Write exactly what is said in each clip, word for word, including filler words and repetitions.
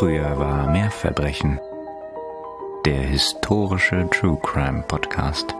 Früher war mehr Verbrechen. Der historische True Crime Podcast.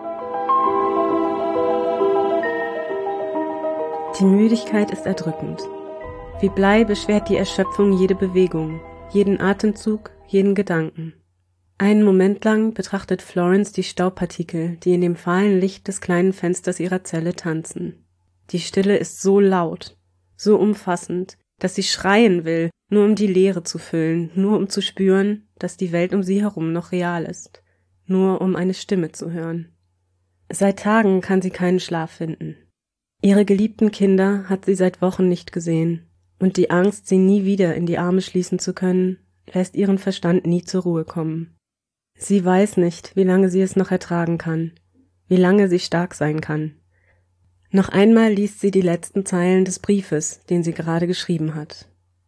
Die Müdigkeit ist erdrückend. Wie Blei beschwert die Erschöpfung jede Bewegung, jeden Atemzug, jeden Gedanken. Einen Moment lang betrachtet Florence die Staubpartikel, die in dem fahlen Licht des kleinen Fensters ihrer Zelle tanzen. Die Stille ist so laut, so umfassend, dass sie schreien will, nur um die Leere zu füllen, nur um zu spüren, dass die Welt um sie herum noch real ist, nur um eine Stimme zu hören. Seit Tagen kann sie keinen Schlaf finden. Ihre geliebten Kinder hat sie seit Wochen nicht gesehen, und die Angst, sie nie wieder in die Arme schließen zu können, lässt ihren Verstand nie zur Ruhe kommen. Sie weiß nicht, wie lange sie es noch ertragen kann, wie lange sie stark sein kann. Noch einmal liest sie die letzten Zeilen des Briefes, den sie gerade geschrieben hat.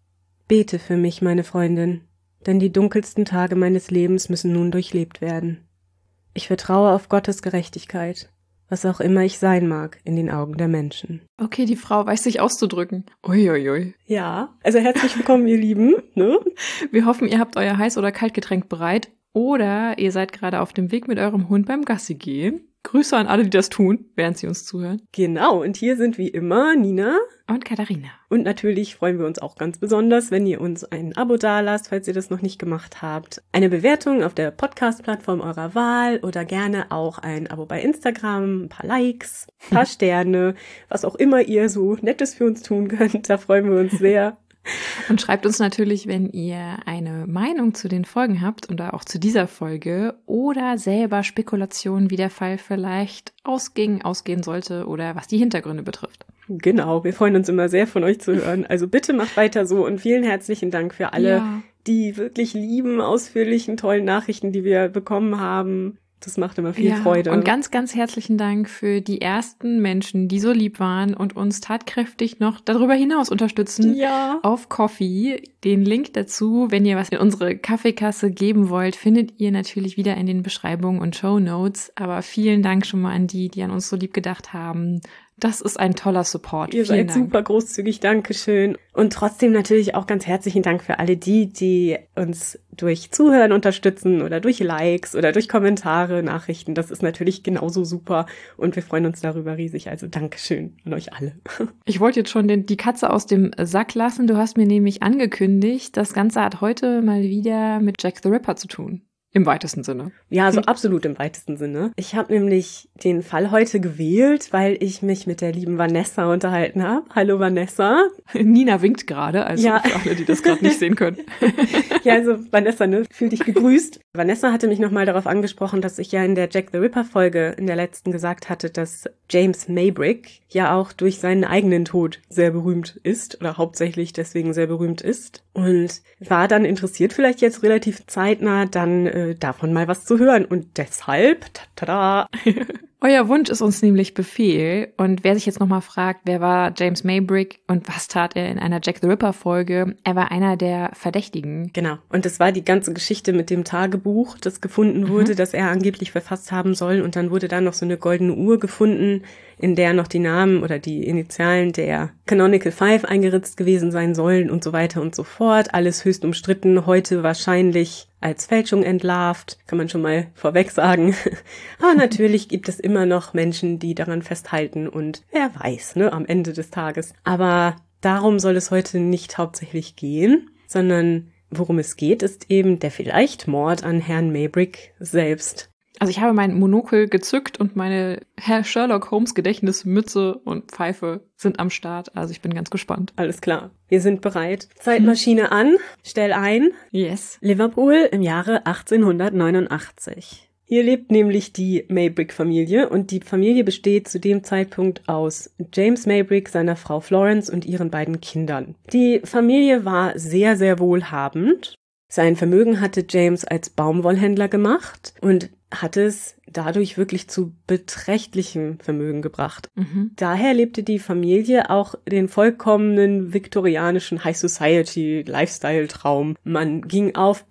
Bete für mich, meine Freundin, denn die dunkelsten Tage meines Lebens müssen nun durchlebt werden. Ich vertraue auf Gottes Gerechtigkeit, was auch immer ich sein mag in den Augen der Menschen. Okay, die Frau weiß sich auszudrücken. Uiuiui. Ja, also herzlich willkommen, ihr Lieben. Ne? Wir hoffen, ihr habt euer Heiß- oder Kaltgetränk bereit oder ihr seid gerade auf dem Weg mit eurem Hund beim Gassi gehen. Grüße an alle, die das tun, während sie uns zuhören. Genau, und hier sind wie immer Nina und Katharina. Und natürlich freuen wir uns auch ganz besonders, wenn ihr uns ein Abo dalasst, falls ihr das noch nicht gemacht habt. Eine Bewertung auf der Podcast-Plattform eurer Wahl oder gerne auch ein Abo bei Instagram, ein paar Likes, ein paar Sterne, was auch immer ihr so Nettes für uns tun könnt. Da freuen wir uns sehr. Und schreibt uns natürlich, wenn ihr eine Meinung zu den Folgen habt oder auch zu dieser Folge oder selber Spekulationen, wie der Fall vielleicht ausging, ausgehen sollte oder was die Hintergründe betrifft. Genau, wir freuen uns immer sehr von euch zu hören. Also bitte macht weiter so und vielen herzlichen Dank für alle, ja. die wirklich lieben, ausführlichen, tollen Nachrichten, die wir bekommen haben. Das macht immer viel ja, Freude. Und ganz, ganz herzlichen Dank für die ersten Menschen, die so lieb waren und uns tatkräftig noch darüber hinaus unterstützen. Ja. Auf Ko-fi. Den Link dazu, wenn ihr was in unsere Kaffeekasse geben wollt, findet ihr natürlich wieder in den Beschreibungen und Shownotes. Aber vielen Dank schon mal an die, die an uns so lieb gedacht haben. Das ist ein toller Support. Ihr Vielen seid Dank. super großzügig, Dankeschön. Und trotzdem natürlich auch ganz herzlichen Dank für alle die, die uns durch Zuhören unterstützen oder durch Likes oder durch Kommentare, Nachrichten. Das ist natürlich genauso super und wir freuen uns darüber riesig. Also Dankeschön an euch alle. Ich wollte jetzt schon den, die Katze aus dem Sack lassen. Du hast mir nämlich angekündigt, das Ganze hat heute mal wieder mit Jack the Ripper zu tun. Im weitesten Sinne. Ja, also absolut im weitesten Sinne. Ich habe nämlich den Fall heute gewählt, weil ich mich mit der lieben Vanessa unterhalten habe. Hallo Vanessa. Nina winkt gerade, also ja. für alle, die das gerade nicht sehen können. Ja, also Vanessa, ne, fühl dich gegrüßt. Vanessa hatte mich nochmal darauf angesprochen, dass ich ja in der Jack the Ripper Folge in der letzten gesagt hatte, dass James Maybrick ja auch durch seinen eigenen Tod sehr berühmt ist oder hauptsächlich deswegen sehr berühmt ist und war dann interessiert, vielleicht jetzt relativ zeitnah dann äh, davon mal was zu hören und deshalb, tada! Euer Wunsch ist uns nämlich Befehl und wer sich jetzt nochmal fragt, wer war James Maybrick und was tat er in einer Jack the Ripper Folge, er war einer der Verdächtigen. Genau, und das war die ganze Geschichte mit dem Tagebuch, das gefunden wurde, mhm. das er angeblich verfasst haben soll und dann wurde da noch so eine goldene Uhr gefunden, in der noch die Namen oder die Initialen der Canonical Five eingeritzt gewesen sein sollen und so weiter und so fort. Alles höchst umstritten, heute wahrscheinlich als Fälschung entlarvt, kann man schon mal vorweg sagen. Aber natürlich gibt es immer noch Menschen, die daran festhalten und wer weiß, ne, am Ende des Tages. Aber darum soll es heute nicht hauptsächlich gehen, sondern worum es geht, ist eben der vielleicht Mord an Herrn Maybrick selbst. Also ich habe mein Monokel gezückt und meine Herr Sherlock Holmes Gedächtnismütze und Pfeife sind am Start. Also ich bin ganz gespannt. Alles klar. Wir sind bereit. Zeitmaschine an. Stell ein. Yes. Liverpool im Jahre achtzehnhundertneunundachtzig. Hier lebt nämlich die Maybrick-Familie und die Familie besteht zu dem Zeitpunkt aus James Maybrick, seiner Frau Florence und ihren beiden Kindern. Die Familie war sehr, sehr wohlhabend. Sein Vermögen hatte James als Baumwollhändler gemacht und hat es dadurch wirklich zu beträchtlichem Vermögen gebracht. Mhm. Daher lebte die Familie auch den vollkommenen viktorianischen High Society Lifestyle Traum. Man ging auf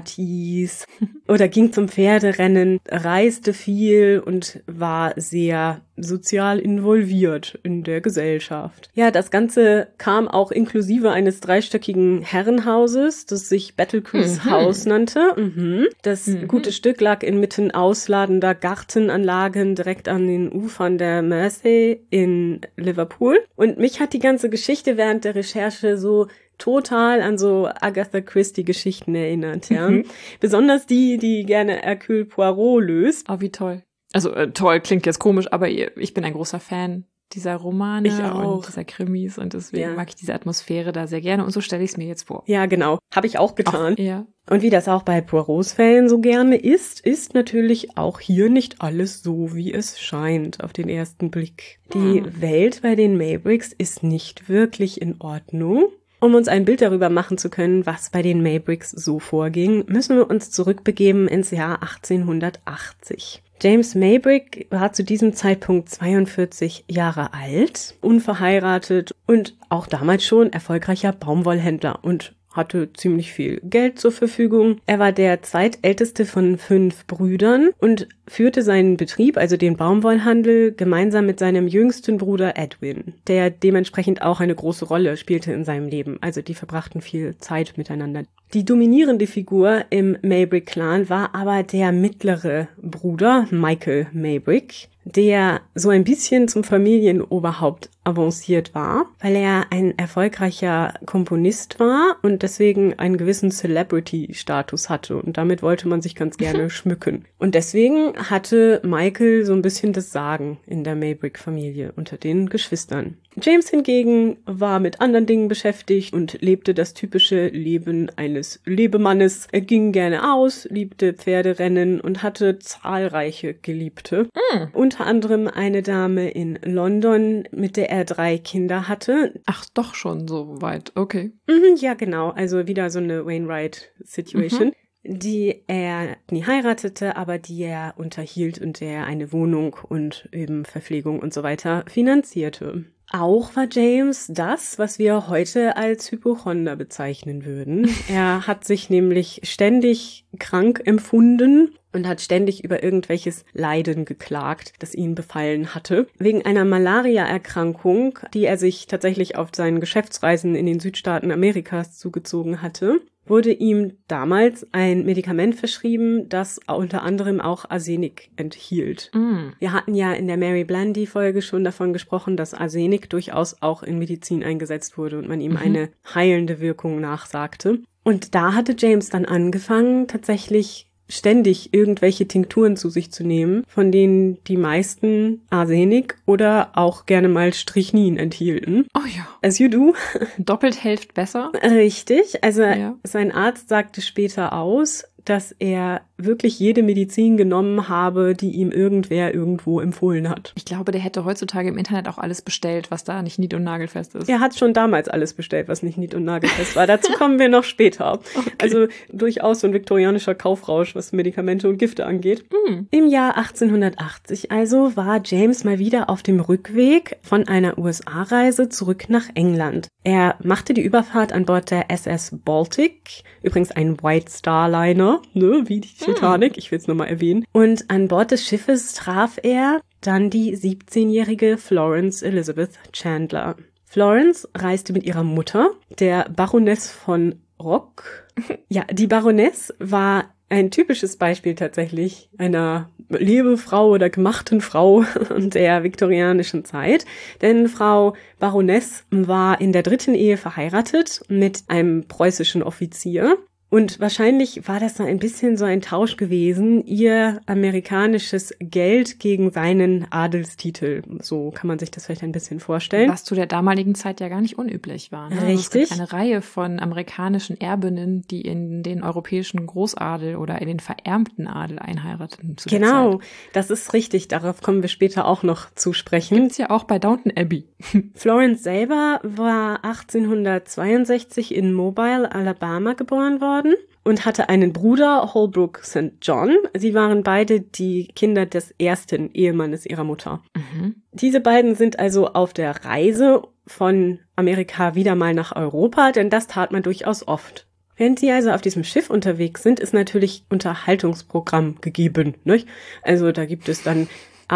Partys oder ging zum Pferderennen, reiste viel und war sehr sozial involviert in der Gesellschaft. Ja, das Ganze kam auch inklusive eines dreistöckigen Herrenhauses, das sich Battle Crease mhm. Haus nannte. Mhm. Das mhm. gute Stück lag inmitten ausladender Gartenanlagen direkt an den Ufern der Mersey in Liverpool. Und mich hat die ganze Geschichte während der Recherche so total an so Agatha Christie-Geschichten erinnert, ja. Mhm. Besonders die, die gerne Hercule Poirot löst. Oh, wie toll. Also äh, toll klingt jetzt komisch, aber ich bin ein großer Fan dieser Romane ich auch. Und dieser Krimis und deswegen ja. mag ich diese Atmosphäre da sehr gerne und so stelle ich es mir jetzt vor. Ja, genau. Habe ich auch getan. Ach, ja. Und wie das auch bei Poirots Fällen so gerne ist, ist natürlich auch hier nicht alles so, wie es scheint auf den ersten Blick. Die hm. Welt bei den Mavericks ist nicht wirklich in Ordnung. Um uns ein Bild darüber machen zu können, was bei den Mavericks so vorging, müssen wir uns zurückbegeben ins Jahr achtzehnhundertachtzig. James Maybrick war zu diesem Zeitpunkt zweiundvierzig Jahre alt, unverheiratet und auch damals schon erfolgreicher Baumwollhändler und hatte ziemlich viel Geld zur Verfügung. Er war der zweitälteste von fünf Brüdern und führte seinen Betrieb, also den Baumwollhandel, gemeinsam mit seinem jüngsten Bruder Edwin, der dementsprechend auch eine große Rolle spielte in seinem Leben. Also die verbrachten viel Zeit miteinander. Die dominierende Figur im Maybrick-Clan war aber der mittlere Bruder, Michael Maybrick, der so ein bisschen zum Familienoberhaupt avanciert war, weil er ein erfolgreicher Komponist war und deswegen einen gewissen Celebrity-Status hatte. Und damit wollte man sich ganz gerne schmücken. Und deswegen hatte Michael so ein bisschen das Sagen in der Maybrick-Familie unter den Geschwistern. James hingegen war mit anderen Dingen beschäftigt und lebte das typische Leben eines Lebemannes. Er ging gerne aus, liebte Pferderennen und hatte zahlreiche Geliebte. Mm. Unter anderem eine Dame in London, mit der er drei Kinder hatte. Ach, doch schon so weit, okay. Mhm, ja, genau. Also wieder so eine Wainwright-Situation. Mhm. Die er nie heiratete, aber die er unterhielt und der er eine Wohnung und eben Verpflegung und so weiter finanzierte. Auch war James das, was wir heute als Hypochonder bezeichnen würden. Er hat sich nämlich ständig krank empfunden und hat ständig über irgendwelches Leiden geklagt, das ihn befallen hatte. Wegen einer Malaria-Erkrankung, die er sich tatsächlich auf seinen Geschäftsreisen in den Südstaaten Amerikas zugezogen hatte, wurde ihm damals ein Medikament verschrieben, das unter anderem auch Arsenik enthielt. Mm. Wir hatten ja in der Mary Blandy-Folge schon davon gesprochen, dass Arsenik durchaus auch in Medizin eingesetzt wurde und man ihm mhm. eine heilende Wirkung nachsagte. Und da hatte James dann angefangen, tatsächlich ständig irgendwelche Tinkturen zu sich zu nehmen, von denen die meisten Arsenik oder auch gerne mal Strychnin enthielten. Oh ja. As you do. Doppelt hilft besser. Richtig. Also ja. Sein Arzt sagte später aus, dass er wirklich jede Medizin genommen habe, die ihm irgendwer irgendwo empfohlen hat. Ich glaube, der hätte heutzutage im Internet auch alles bestellt, was da nicht nied- und nagelfest ist. Er hat schon damals alles bestellt, was nicht nied- und nagelfest war. Dazu kommen wir noch später. Okay. Also durchaus so ein viktorianischer Kaufrausch, was Medikamente und Gifte angeht. Mhm. Im Jahr achtzehnhundertachtzig also war James mal wieder auf dem Rückweg von einer U S A-Reise zurück nach England. Er machte die Überfahrt an Bord der S S Baltic, übrigens ein White Star Liner, ne, wie die Titanic, ich will es nochmal erwähnen. Und an Bord des Schiffes traf er dann die siebzehnjährige Florence Elizabeth Chandler. Florence reiste mit ihrer Mutter, der Baroness von Rock. Ja, die Baroness war ein typisches Beispiel tatsächlich einer Lebefrau oder gemachten Frau der viktorianischen Zeit. Denn Frau Baroness war in der dritten Ehe verheiratet mit einem preußischen Offizier. Und wahrscheinlich war das so ein bisschen so ein Tausch gewesen, ihr amerikanisches Geld gegen seinen Adelstitel. So kann man sich das vielleicht ein bisschen vorstellen. Was zu der damaligen Zeit ja gar nicht unüblich war. Ne? Richtig. Also es gibt eine Reihe von amerikanischen Erbinnen, die in den europäischen Großadel oder in den verärmten Adel einheirateten. Zu genau, der Zeit. Das ist richtig. Darauf kommen wir später auch noch zu sprechen. Gibt's ja auch bei Downton Abbey. Florence selber war achtzehnhundertzweiundsechzig in Mobile, Alabama geboren worden. und hatte einen Bruder, Holbrook Sankt John. Sie waren beide die Kinder des ersten Ehemannes ihrer Mutter. Mhm. Diese beiden sind also auf der Reise von Amerika wieder mal nach Europa, denn das tat man durchaus oft. Während sie also auf diesem Schiff unterwegs sind, ist natürlich Unterhaltungsprogramm gegeben, nicht? Also da gibt es dann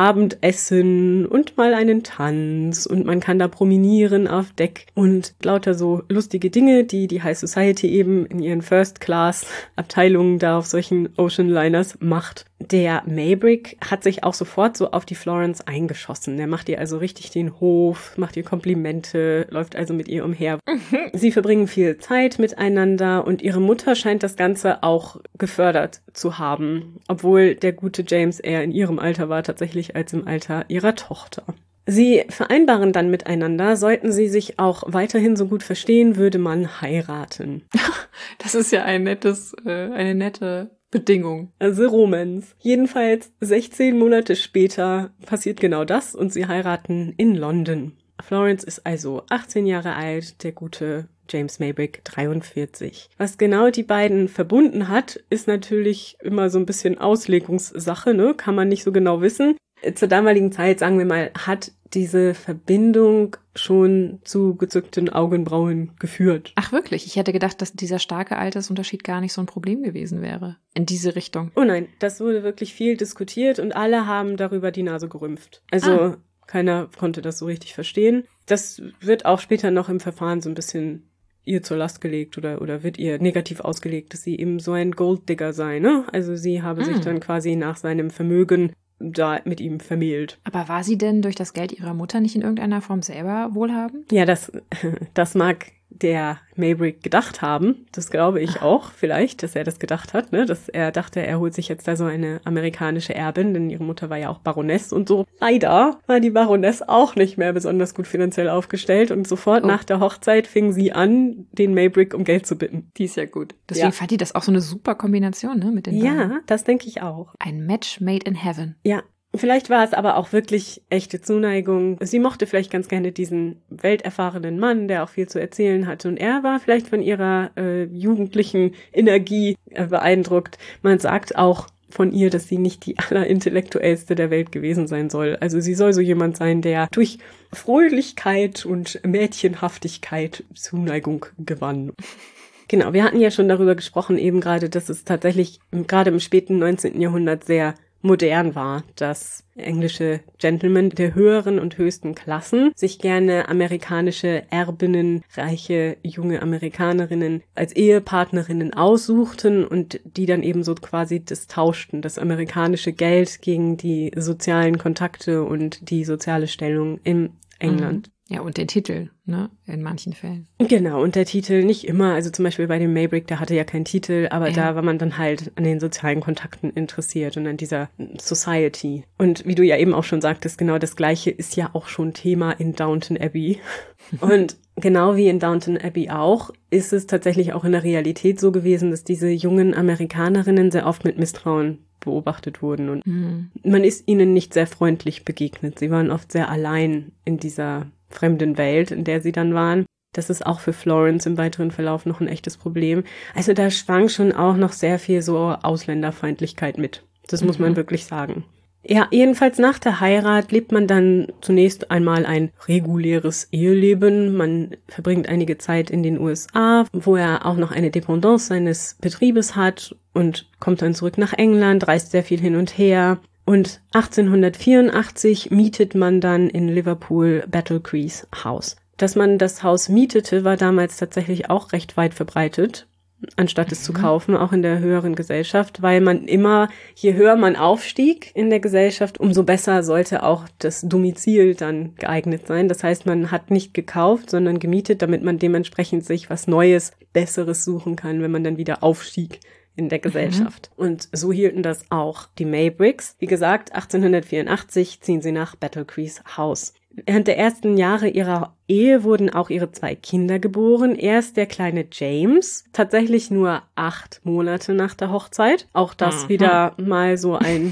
Abendessen und mal einen Tanz und man kann da promenieren auf Deck und lauter so lustige Dinge, die die High Society eben in ihren First-Class-Abteilungen da auf solchen Ocean-Liners macht. Der Maybrick hat sich auch sofort so auf die Florence eingeschossen. Der macht ihr also richtig den Hof, macht ihr Komplimente, läuft also mit ihr umher. Mhm. Sie verbringen viel Zeit miteinander und ihre Mutter scheint das Ganze auch gefördert zu haben, obwohl der gute James eher in ihrem Alter war tatsächlich als im Alter ihrer Tochter. Sie vereinbaren dann miteinander, sollten sie sich auch weiterhin so gut verstehen, würde man heiraten. Das ist ja ein nettes, äh, eine nette Bedingung. Also Romance. Jedenfalls sechzehn Monate später passiert genau das und sie heiraten in London. Florence ist also achtzehn Jahre alt, der gute James Maybrick dreiundvierzig. Was genau die beiden verbunden hat, ist natürlich immer so ein bisschen Auslegungssache, ne? Kann man nicht so genau wissen. Zur damaligen Zeit, sagen wir mal, hat diese Verbindung schon zu gezückten Augenbrauen geführt. Ach wirklich? Ich hätte gedacht, dass dieser starke Altersunterschied gar nicht so ein Problem gewesen wäre. In diese Richtung. Oh nein, das wurde wirklich viel diskutiert und alle haben darüber die Nase gerümpft. Also ah. Keiner konnte das so richtig verstehen. Das wird auch später noch im Verfahren so ein bisschen ihr zur Last gelegt oder oder wird ihr negativ ausgelegt, dass sie eben so ein Golddigger sei, ne? Also sie habe mm. sich dann quasi nach seinem Vermögen da mit ihm vermählt. Aber war sie denn durch das Geld ihrer Mutter nicht in irgendeiner Form selber wohlhabend? Ja, das, das mag der Maybrick gedacht haben. Das glaube ich auch vielleicht, dass er das gedacht hat, ne? Dass er dachte, er holt sich jetzt da so eine amerikanische Erbin, denn ihre Mutter war ja auch Baroness und so. Leider war die Baroness auch nicht mehr besonders gut finanziell aufgestellt und sofort oh. nach der Hochzeit fing sie an, den Maybrick um Geld zu bitten. Die ist ja gut. Deswegen ja. fand die das auch so eine super Kombination, ne, mit den Ja, beiden. Das denke ich auch. Ein Match made in heaven. Ja. Vielleicht war es aber auch wirklich echte Zuneigung. Sie mochte vielleicht ganz gerne diesen welterfahrenen Mann, der auch viel zu erzählen hatte. Und er war vielleicht von ihrer äh, jugendlichen Energie äh, beeindruckt. Man sagt auch von ihr, dass sie nicht die allerintellektuellste der Welt gewesen sein soll. Also sie soll so jemand sein, der durch Fröhlichkeit und Mädchenhaftigkeit Zuneigung gewann. Genau, wir hatten ja schon darüber gesprochen, eben gerade, dass es tatsächlich gerade im späten neunzehnten Jahrhundert sehr modern war, dass englische Gentlemen der höheren und höchsten Klassen sich gerne amerikanische Erbinnen, reiche junge Amerikanerinnen als Ehepartnerinnen aussuchten und die dann eben so quasi das tauschten, das amerikanische Geld gegen die sozialen Kontakte und die soziale Stellung in England. Mhm. Ja, und den Titel, ne, in manchen Fällen. Genau, und der Titel nicht immer, also zum Beispiel bei dem Maybrick, der hatte ja keinen Titel, aber ja. da war man dann halt an den sozialen Kontakten interessiert und an dieser Society. Und wie du ja eben auch schon sagtest, genau das Gleiche ist ja auch schon Thema in Downton Abbey. Und genau wie in Downton Abbey auch, ist es tatsächlich auch in der Realität so gewesen, dass diese jungen Amerikanerinnen sehr oft mit Misstrauen beobachtet wurden und mhm. man ist ihnen nicht sehr freundlich begegnet. Sie waren oft sehr allein in dieser fremden Welt, in der sie dann waren. Das ist auch für Florence im weiteren Verlauf noch ein echtes Problem. Also da schwang schon auch noch sehr viel so Ausländerfeindlichkeit mit. Das mhm. muss man wirklich sagen. Ja, jedenfalls nach der Heirat lebt man dann zunächst einmal ein reguläres Eheleben. Man verbringt einige Zeit in den U S A, wo er auch noch eine Dependance seines Betriebes hat und kommt dann zurück nach England, reist sehr viel hin und her. Und achtzehnhundertvierundachtzig mietet man dann in Liverpool Battle Crease House. Dass man das Haus mietete, war damals tatsächlich auch recht weit verbreitet, anstatt es mhm. zu kaufen, auch in der höheren Gesellschaft, weil man immer, je höher man aufstieg in der Gesellschaft, umso besser sollte auch das Domizil dann geeignet sein. Das heißt, man hat nicht gekauft, sondern gemietet, damit man dementsprechend sich was Neues, Besseres suchen kann, wenn man dann wieder aufstieg in der Gesellschaft. Mhm. Und so hielten das auch die Maybricks. Wie gesagt, achtzehnhundertvierundachtzig ziehen sie nach Battle Crease House. Während der ersten Jahre ihrer Ehe wurden auch ihre zwei Kinder geboren. Erst der kleine James, tatsächlich nur acht Monate nach der Hochzeit. Auch das mhm. wieder mal so ein,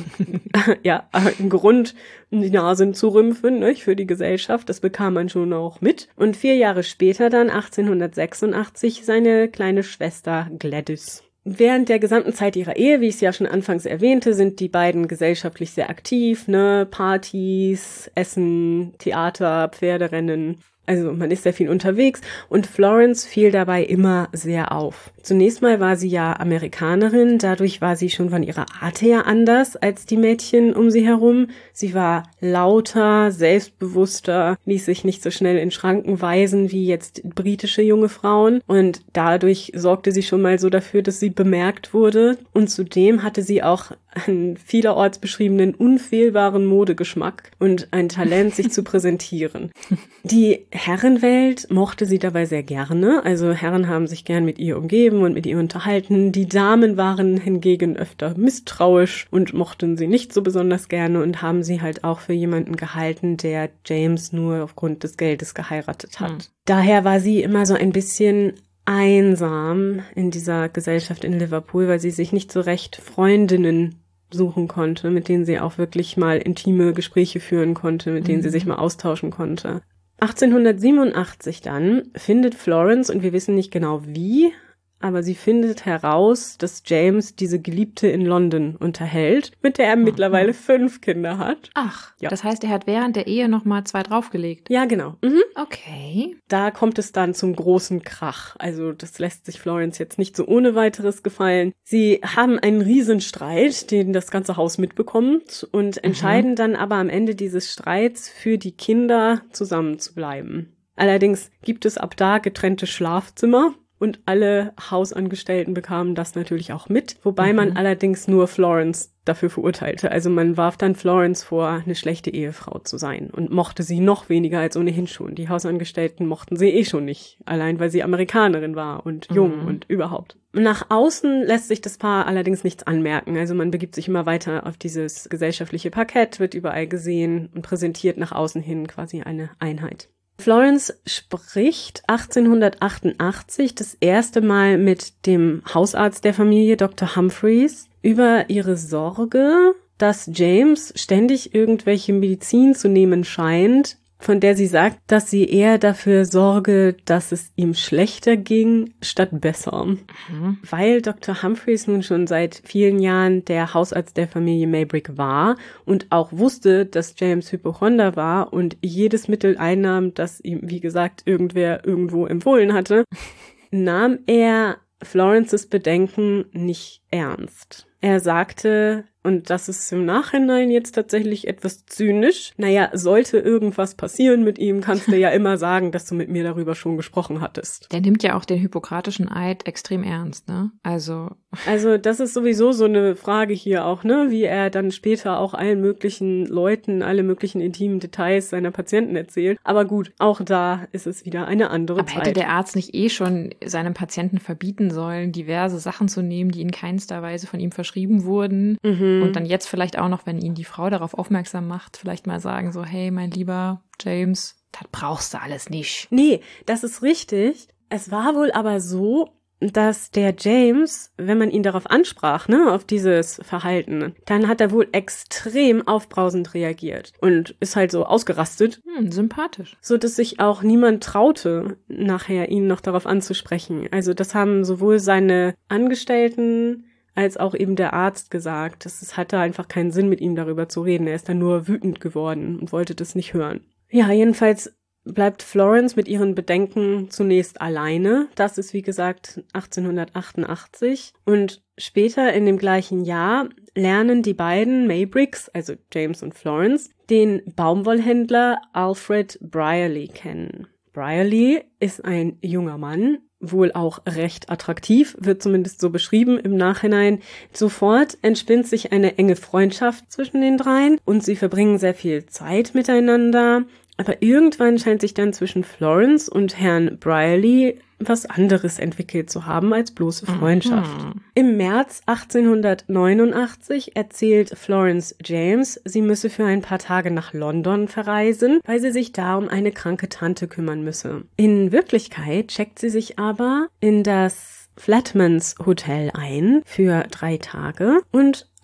ja, ein Grund, die Nase zu rümpfen, ne, für die Gesellschaft. Das bekam man schon auch mit. Und vier Jahre später dann, achtzehnhundertsechsundachtzig, seine kleine Schwester Gladys. Während der gesamten Zeit ihrer Ehe, wie ich es ja schon anfangs erwähnte, sind die beiden gesellschaftlich sehr aktiv, ne? Partys, Essen, Theater, Pferderennen. Also man ist sehr viel unterwegs und Florence fiel dabei immer sehr auf. Zunächst mal war sie ja Amerikanerin, dadurch war sie schon von ihrer Art her anders als die Mädchen um sie herum. Sie war lauter, selbstbewusster, ließ sich nicht so schnell in Schranken weisen wie jetzt britische junge Frauen und dadurch sorgte sie schon mal so dafür, dass sie bemerkt wurde und zudem hatte sie auch einen vielerorts beschriebenen unfehlbaren Modegeschmack und ein Talent, sich zu präsentieren. Die Herrenwelt mochte sie dabei sehr gerne, also Herren haben sich gern mit ihr umgeben und mit ihr unterhalten. Die Damen waren hingegen öfter misstrauisch und mochten sie nicht so besonders gerne und haben sie halt auch für jemanden gehalten, der James nur aufgrund des Geldes geheiratet hat. Mhm. Daher war sie immer so ein bisschen einsam in dieser Gesellschaft in Liverpool, weil sie sich nicht so recht Freundinnen suchen konnte, mit denen sie auch wirklich mal intime Gespräche führen konnte, mit denen mhm. sie sich mal austauschen konnte. achtzehnhundertsiebenundachtzig dann findet Florence, und wir wissen nicht genau wie, aber sie findet heraus, dass James diese Geliebte in London unterhält, mit der er mhm. mittlerweile fünf Kinder hat. Ach, ja. Das heißt, er hat während der Ehe noch mal zwei draufgelegt. Ja, genau. Mhm. Okay. Da kommt es dann zum großen Krach. Also das lässt sich Florence jetzt nicht so ohne weiteres gefallen. Sie haben einen Riesenstreit, den das ganze Haus mitbekommt und entscheiden mhm. dann aber am Ende dieses Streits für die Kinder zusammenzubleiben. Allerdings gibt es ab da getrennte Schlafzimmer. Und alle Hausangestellten bekamen das natürlich auch mit, wobei mhm. man allerdings nur Florence dafür verurteilte. Also man warf dann Florence vor, eine schlechte Ehefrau zu sein und mochte sie noch weniger als ohnehin schon. Die Hausangestellten mochten sie eh schon nicht, allein weil sie Amerikanerin war und jung mhm. und überhaupt. Nach außen lässt sich das Paar allerdings nichts anmerken. Also man begibt sich immer weiter auf dieses gesellschaftliche Parkett, wird überall gesehen und präsentiert nach außen hin quasi eine Einheit. Florence spricht achtzehnhundertachtundachtzig das erste Mal mit dem Hausarzt der Familie, Doktor Humphreys, über ihre Sorge, dass James ständig irgendwelche Medizin zu nehmen scheint, von der sie sagt, dass sie eher dafür sorge, dass es ihm schlechter ging, statt besser. Mhm. Weil Doktor Humphreys nun schon seit vielen Jahren der Hausarzt der Familie Maybrick war und auch wusste, dass James Hypochonder war und jedes Mittel einnahm, das ihm, wie gesagt, irgendwer irgendwo empfohlen hatte, nahm er Florences Bedenken nicht ernst. Er sagte, und das ist im Nachhinein jetzt tatsächlich etwas zynisch, naja, sollte irgendwas passieren mit ihm, kannst du ja immer sagen, dass du mit mir darüber schon gesprochen hattest. Der nimmt ja auch den hippokratischen Eid extrem ernst, ne? Also Also das ist sowieso so eine Frage hier auch, ne? Wie er dann später auch allen möglichen Leuten, alle möglichen intimen Details seiner Patienten erzählt. Aber gut, auch da ist es wieder eine andere Aber Zeit. hätte der Arzt nicht eh schon seinem Patienten verbieten sollen, diverse Sachen zu nehmen, die in keinster Weise von ihm verschrieben wurden? Mhm. Und dann jetzt vielleicht auch noch, wenn ihn die Frau darauf aufmerksam macht, vielleicht mal sagen so, hey, mein lieber James, das brauchst du alles nicht. Nee, das ist richtig. Es war wohl aber so, dass der James, wenn man ihn darauf ansprach, ne, auf dieses Verhalten, dann hat er wohl extrem aufbrausend reagiert und ist halt so ausgerastet. Hm, sympathisch. So dass sich auch niemand traute, nachher ihn noch darauf anzusprechen. Also das haben sowohl seine Angestellten als auch eben der Arzt gesagt. Es hatte einfach keinen Sinn, mit ihm darüber zu reden. Er ist dann nur wütend geworden und wollte das nicht hören. Ja, jedenfalls bleibt Florence mit ihren Bedenken zunächst alleine. Das ist, wie gesagt, achtzehnhundertachtundachtzig. Und später in dem gleichen Jahr lernen die beiden Maybricks, also James und Florence, den Baumwollhändler Alfred Brierley kennen. Brierley ist ein junger Mann, wohl auch recht attraktiv, wird zumindest so beschrieben im Nachhinein. Sofort entspinnt sich eine enge Freundschaft zwischen den dreien und sie verbringen sehr viel Zeit miteinander. Aber irgendwann scheint sich dann zwischen Florence und Herrn Brierley was anderes entwickelt zu haben als bloße Freundschaft. Mhm. Im März achtzehnhundertneunundachtzig erzählt Florence James, sie müsse für ein paar Tage nach London verreisen, weil sie sich da um eine kranke Tante kümmern müsse. In Wirklichkeit checkt sie sich aber in das Flatmans Hotel ein für drei Tage und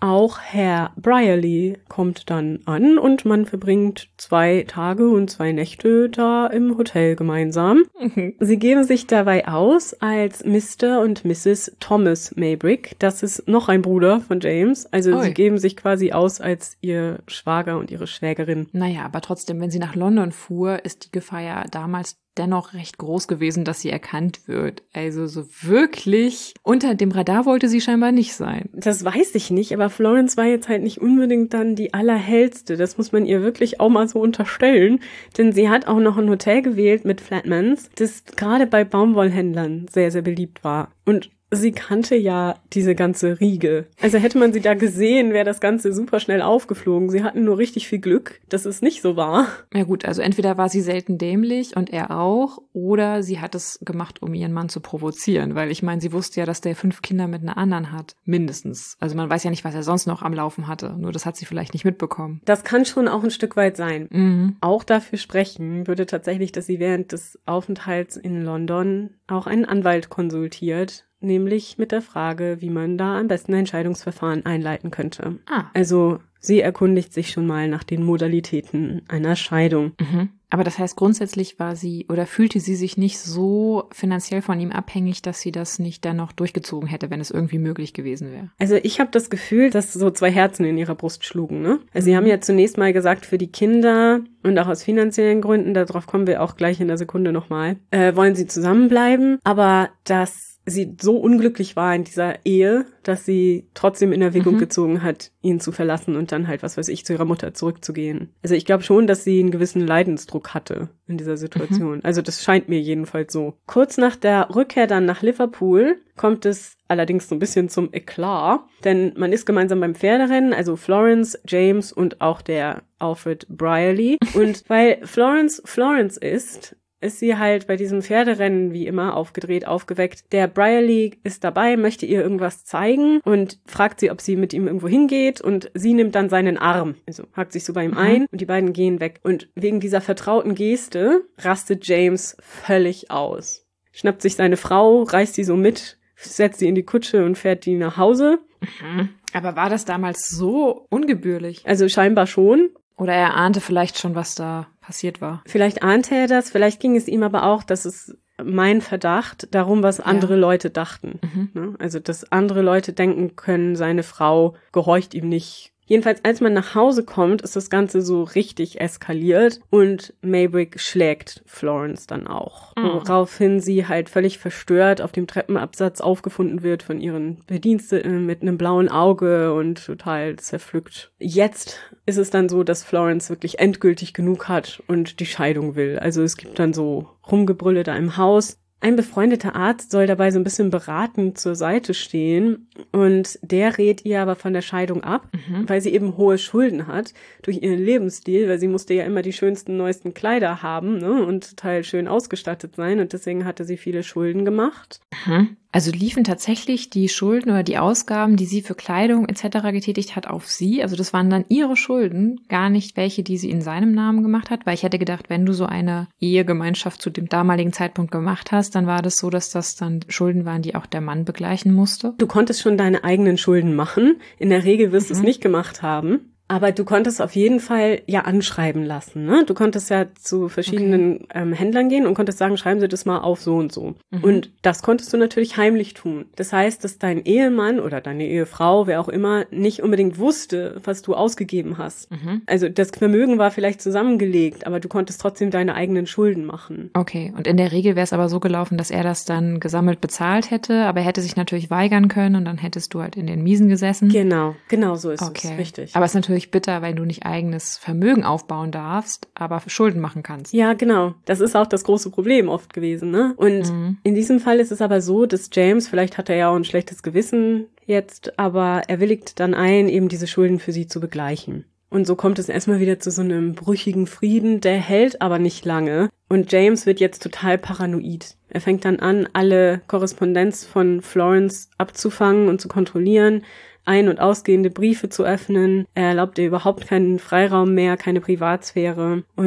auch Herr Brierly kommt dann an und man verbringt zwei Tage und zwei Nächte da im Hotel gemeinsam. Mhm. Sie geben sich dabei aus als Mister und Misses Thomas Maybrick. Das ist noch ein Bruder von James. Also Oi. Sie geben sich quasi aus als ihr Schwager und ihre Schwägerin. Naja, aber trotzdem, wenn sie nach London fuhr, ist die Gefahr ja damals dennoch recht groß gewesen, dass sie erkannt wird. Also so wirklich unter dem Radar wollte sie scheinbar nicht sein. Das weiß ich nicht, aber Florence war jetzt halt nicht unbedingt dann die allerhellste. Das muss man ihr wirklich auch mal so unterstellen. Denn sie hat auch noch ein Hotel gewählt mit Flatmans, das gerade bei Baumwollhändlern sehr, sehr beliebt war. Und sie kannte ja diese ganze Riege. Also hätte man sie da gesehen, wäre das Ganze super schnell aufgeflogen. Sie hatten nur richtig viel Glück, dass es nicht so war. Ja gut, also entweder war sie selten dämlich und er auch, oder sie hat es gemacht, um ihren Mann zu provozieren. Weil ich meine, sie wusste ja, dass der fünf Kinder mit einer anderen hat. Mindestens. Also man weiß ja nicht, was er sonst noch am Laufen hatte. Nur das hat sie vielleicht nicht mitbekommen. Das kann schon auch ein Stück weit sein. Mhm. Auch dafür sprechen würde tatsächlich, dass sie während des Aufenthalts in London auch einen Anwalt konsultiert. Nämlich mit der Frage, wie man da am besten ein Scheidungsverfahren einleiten könnte. Ah. Also sie erkundigt sich schon mal nach den Modalitäten einer Scheidung. Mhm. Aber das heißt, grundsätzlich war sie oder fühlte sie sich nicht so finanziell von ihm abhängig, dass sie das nicht dennoch durchgezogen hätte, wenn es irgendwie möglich gewesen wäre. Also ich habe das Gefühl, dass so zwei Herzen in ihrer Brust schlugen, ne? Also sie haben ja zunächst mal gesagt, für die Kinder und auch aus finanziellen Gründen, darauf kommen wir auch gleich in der Sekunde nochmal, äh, wollen sie zusammenbleiben, aber dass sie so unglücklich war in dieser Ehe, dass sie trotzdem in Erwägung mhm. gezogen hat, ihn zu verlassen und dann halt, was weiß ich, zu ihrer Mutter zurückzugehen. Also ich glaube schon, dass sie einen gewissen Leidensdruck hatte in dieser Situation. Mhm. Also das scheint mir jedenfalls so. Kurz nach der Rückkehr dann nach Liverpool kommt es allerdings so ein bisschen zum Eklat, denn man ist gemeinsam beim Pferderennen, also Florence, James und auch der Alfred Brierly. Und weil Florence Florence ist, ist sie halt bei diesem Pferderennen wie immer aufgedreht, aufgeweckt. Der Brierly ist dabei, möchte ihr irgendwas zeigen und fragt sie, ob sie mit ihm irgendwo hingeht und sie nimmt dann seinen Arm, also hakt sich so bei ihm mhm. ein und die beiden gehen weg. Und wegen dieser vertrauten Geste rastet James völlig aus. Schnappt sich seine Frau, reißt sie so mit, setzt sie in die Kutsche und fährt die nach Hause. Mhm. Aber war das damals so ungebührlich? Also scheinbar schon. Oder er ahnte vielleicht schon, was da passiert war. Vielleicht ahnte er das, vielleicht ging es ihm aber auch, dass es mein Verdacht darum, was andere ja. Leute dachten. Mhm. Also, dass andere Leute denken können, seine Frau gehorcht ihm nicht. Jedenfalls, als man nach Hause kommt, ist das Ganze so richtig eskaliert und Maybrick schlägt Florence dann auch. Mhm. Woraufhin sie halt völlig verstört auf dem Treppenabsatz aufgefunden wird von ihren Bediensteten mit einem blauen Auge und total zerpflückt. Jetzt ist es dann so, dass Florence wirklich endgültig genug hat und die Scheidung will. Also es gibt dann so Rumgebrülle da im Haus. Ein befreundeter Arzt soll dabei so ein bisschen beratend zur Seite stehen und der rät ihr aber von der Scheidung ab, mhm. weil sie eben hohe Schulden hat durch ihren Lebensstil, weil sie musste ja immer die schönsten, neuesten Kleider haben, ne, und total schön ausgestattet sein und deswegen hatte sie viele Schulden gemacht. Mhm. Also liefen tatsächlich die Schulden oder die Ausgaben, die sie für Kleidung et cetera getätigt hat, auf sie? Also das waren dann ihre Schulden, gar nicht welche, die sie in seinem Namen gemacht hat? Weil ich hätte gedacht, wenn du so eine Ehegemeinschaft zu dem damaligen Zeitpunkt gemacht hast, dann war das so, dass das dann Schulden waren, die auch der Mann begleichen musste. Du konntest schon deine eigenen Schulden machen. In der Regel wirst du mhm. es nicht gemacht haben. Aber du konntest auf jeden Fall ja anschreiben lassen, ne? Du konntest ja zu verschiedenen okay. ähm, Händlern gehen und konntest sagen, schreiben Sie das mal auf so und so. Mhm. Und das konntest du natürlich heimlich tun. Das heißt, dass dein Ehemann oder deine Ehefrau, wer auch immer, nicht unbedingt wusste, was du ausgegeben hast. Mhm. Also das Vermögen war vielleicht zusammengelegt, aber du konntest trotzdem deine eigenen Schulden machen. Okay, und in der Regel wäre es aber so gelaufen, dass er das dann gesammelt bezahlt hätte, aber er hätte sich natürlich weigern können und dann hättest du halt in den Miesen gesessen. Genau, genau so ist okay. es, richtig. Aber es ist natürlich bitter, weil du nicht eigenes Vermögen aufbauen darfst, aber Schulden machen kannst. Ja, genau. Das ist auch das große Problem oft gewesen, ne? Und mhm. in diesem Fall ist es aber so, dass James, vielleicht hat er ja auch ein schlechtes Gewissen jetzt, aber er willigt dann ein, eben diese Schulden für sie zu begleichen. Und so kommt es erstmal wieder zu so einem brüchigen Frieden, der hält aber nicht lange. Und James wird jetzt total paranoid. Er fängt dann an, alle Korrespondenz von Florence abzufangen und zu kontrollieren, ein- und ausgehende Briefe zu öffnen. Er erlaubt ihr überhaupt keinen Freiraum mehr, keine Privatsphäre. Und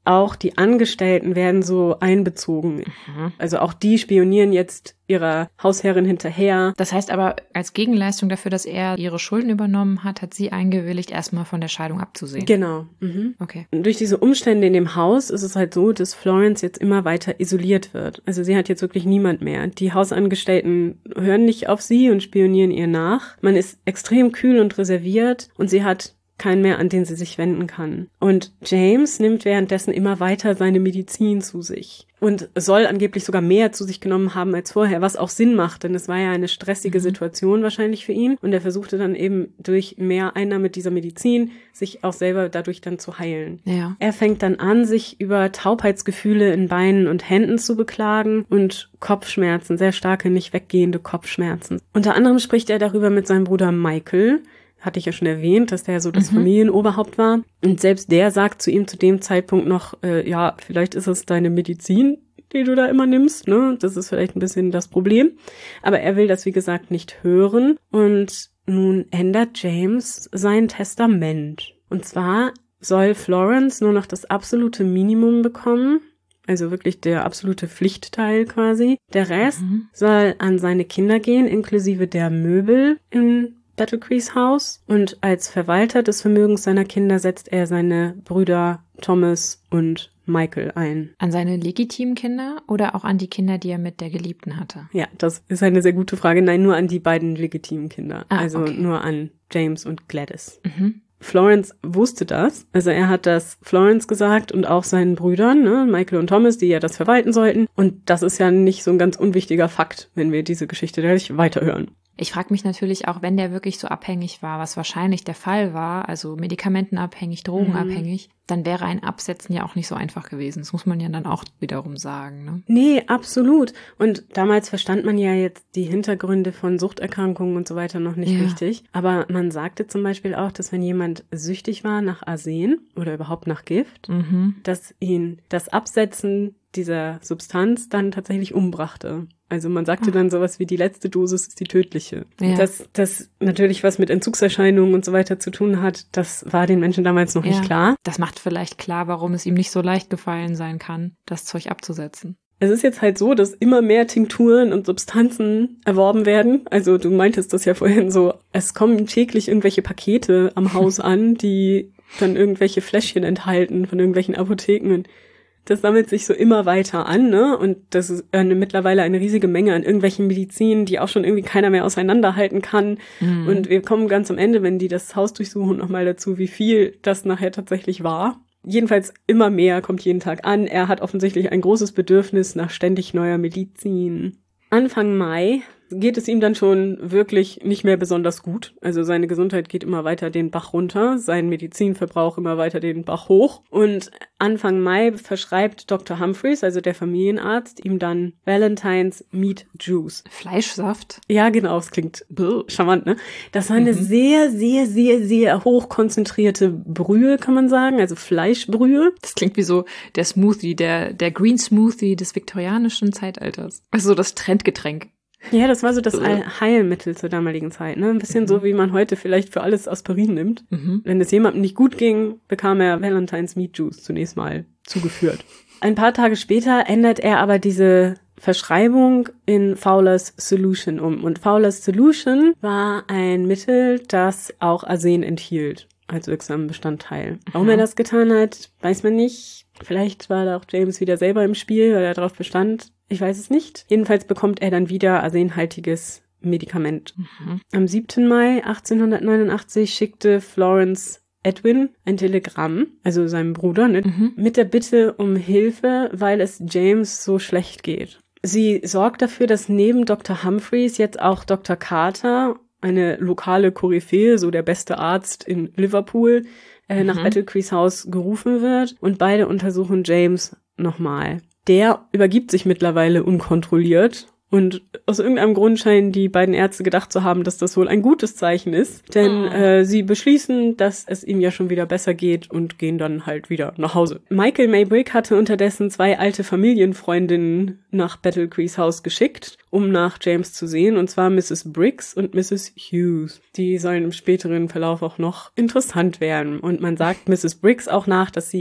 auch die Angestellten werden so einbezogen. Mhm. Also auch die spionieren jetzt ihrer Hausherrin hinterher. Das heißt aber, als Gegenleistung dafür, dass er ihre Schulden übernommen hat, hat sie eingewilligt, erstmal von der Scheidung abzusehen. Genau. Mhm. Okay. Und durch diese Umstände in dem Haus ist es halt so, dass Florence jetzt immer weiter isoliert wird. Also sie hat jetzt wirklich niemand mehr. Die Hausangestellten hören nicht auf sie und spionieren ihr nach. Man ist extrem kühl und reserviert und sie hat keinen mehr, an den sie sich wenden kann. Und James nimmt währenddessen immer weiter seine Medizin zu sich und soll angeblich sogar mehr zu sich genommen haben als vorher, was auch Sinn macht, denn es war ja eine stressige mhm. Situation wahrscheinlich für ihn und er versuchte dann eben durch mehr Einnahme dieser Medizin sich auch selber dadurch dann zu heilen. Ja. Er fängt dann an, sich über Taubheitsgefühle in Beinen und Händen zu beklagen und Kopfschmerzen, sehr starke, nicht weggehende Kopfschmerzen. Unter anderem spricht er darüber mit seinem Bruder Michael, hatte ich ja schon erwähnt, dass der so das mhm. Familienoberhaupt war. Und selbst der sagt zu ihm zu dem Zeitpunkt noch, äh, ja, vielleicht ist es deine Medizin, die du da immer nimmst, ne? Das ist vielleicht ein bisschen das Problem. Aber er will das, wie gesagt, nicht hören. Und nun ändert James sein Testament. Und zwar soll Florence nur noch das absolute Minimum bekommen. Also wirklich der absolute Pflichtteil quasi. Der Rest mhm. soll an seine Kinder gehen, inklusive der Möbel in Battlecrease Haus, und als Verwalter des Vermögens seiner Kinder setzt er seine Brüder Thomas und Michael ein. An seine legitimen Kinder oder auch an die Kinder, die er mit der Geliebten hatte? Ja, das ist eine sehr gute Frage. Nein, nur an die beiden legitimen Kinder. Ah, also okay. nur an James und Gladys. Mhm. Florence wusste das. Also er hat das Florence gesagt und auch seinen Brüdern, ne, Michael und Thomas, die ja das verwalten sollten. Und das ist ja nicht so ein ganz unwichtiger Fakt, wenn wir diese Geschichte gleich weiterhören. Ich frage mich natürlich auch, wenn der wirklich so abhängig war, was wahrscheinlich der Fall war, also medikamentenabhängig, drogenabhängig, mhm. dann wäre ein Absetzen ja auch nicht so einfach gewesen. Das muss man ja dann auch wiederum sagen, ne? Nee, absolut. Und damals verstand man ja jetzt die Hintergründe von Suchterkrankungen und so weiter noch nicht ja. richtig. Aber man sagte zum Beispiel auch, dass wenn jemand süchtig war nach Arsen oder überhaupt nach Gift, mhm. dass ihn das Absetzen dieser Substanz dann tatsächlich umbrachte. Also man sagte dann sowas wie, die letzte Dosis ist die tödliche. Ja. Dass das natürlich was mit Entzugserscheinungen und so weiter zu tun hat, das war den Menschen damals noch ja. nicht klar. Das macht vielleicht klar, warum es ihm nicht so leicht gefallen sein kann, das Zeug abzusetzen. Es ist jetzt halt so, dass immer mehr Tinkturen und Substanzen erworben werden. Also du meintest das ja vorhin so, es kommen täglich irgendwelche Pakete am Haus an, die dann irgendwelche Fläschchen enthalten von irgendwelchen Apotheken. Und das sammelt sich so immer weiter an, ne? Und das ist eine, mittlerweile eine riesige Menge an irgendwelchen Medizinen, die auch schon irgendwie keiner mehr auseinanderhalten kann. Mhm. Und wir kommen ganz am Ende, wenn die das Haus durchsuchen, nochmal dazu, wie viel das nachher tatsächlich war. Jedenfalls immer mehr kommt jeden Tag an. Er hat offensichtlich ein großes Bedürfnis nach ständig neuer Medizin. Anfang Mai geht es ihm dann schon wirklich nicht mehr besonders gut. Also seine Gesundheit geht immer weiter den Bach runter, sein Medizinverbrauch immer weiter den Bach hoch. Und Anfang Mai verschreibt Doktor Humphreys, also der Familienarzt, ihm dann Valentine's Meat Juice. Fleischsaft? Ja, genau, es klingt charmant, ne? Das war eine mhm. sehr, sehr, sehr, sehr hochkonzentrierte Brühe, kann man sagen, also Fleischbrühe. Das klingt wie so der Smoothie, der, der Green Smoothie des viktorianischen Zeitalters. Also das Trendgetränk. Ja, das war so das Heilmittel zur damaligen Zeit, ne? Ein bisschen mhm. so, wie man heute vielleicht für alles Aspirin nimmt. Mhm. Wenn es jemandem nicht gut ging, bekam er Valentine's Meat Juice zunächst mal zugeführt. Ein paar Tage später ändert er aber diese Verschreibung in Fowler's Solution um. Und Fowler's Solution war ein Mittel, das auch Arsen enthielt als wirksamen Bestandteil. Warum mhm. er das getan hat, weiß man nicht. Vielleicht war da auch James wieder selber im Spiel, weil er darauf bestand. Ich weiß es nicht. Jedenfalls bekommt er dann wieder arsenhaltiges Medikament. Mhm. Am siebten Mai achtzehnhundertneunundachtzig schickte Florence Edwin ein Telegramm, also seinem Bruder, ne, mhm. mit der Bitte um Hilfe, weil es James so schlecht geht. Sie sorgt dafür, dass neben Doktor Humphreys jetzt auch Doktor Carter, eine lokale Koryphäe, so der beste Arzt in Liverpool, äh, mhm. nach Battlecrease Haus gerufen wird und beide untersuchen James nochmal. Der übergibt sich mittlerweile unkontrolliert und aus irgendeinem Grund scheinen die beiden Ärzte gedacht zu haben, dass das wohl ein gutes Zeichen ist, denn oh. äh, sie beschließen, dass es ihm ja schon wieder besser geht und gehen dann halt wieder nach Hause. Michael Maybrick hatte unterdessen zwei alte Familienfreundinnen nach Battlecrease Haus geschickt, um nach James zu sehen, und zwar Misses Briggs und Misses Hughes. Die sollen im späteren Verlauf auch noch interessant werden und man sagt Misses Briggs auch nach, dass sie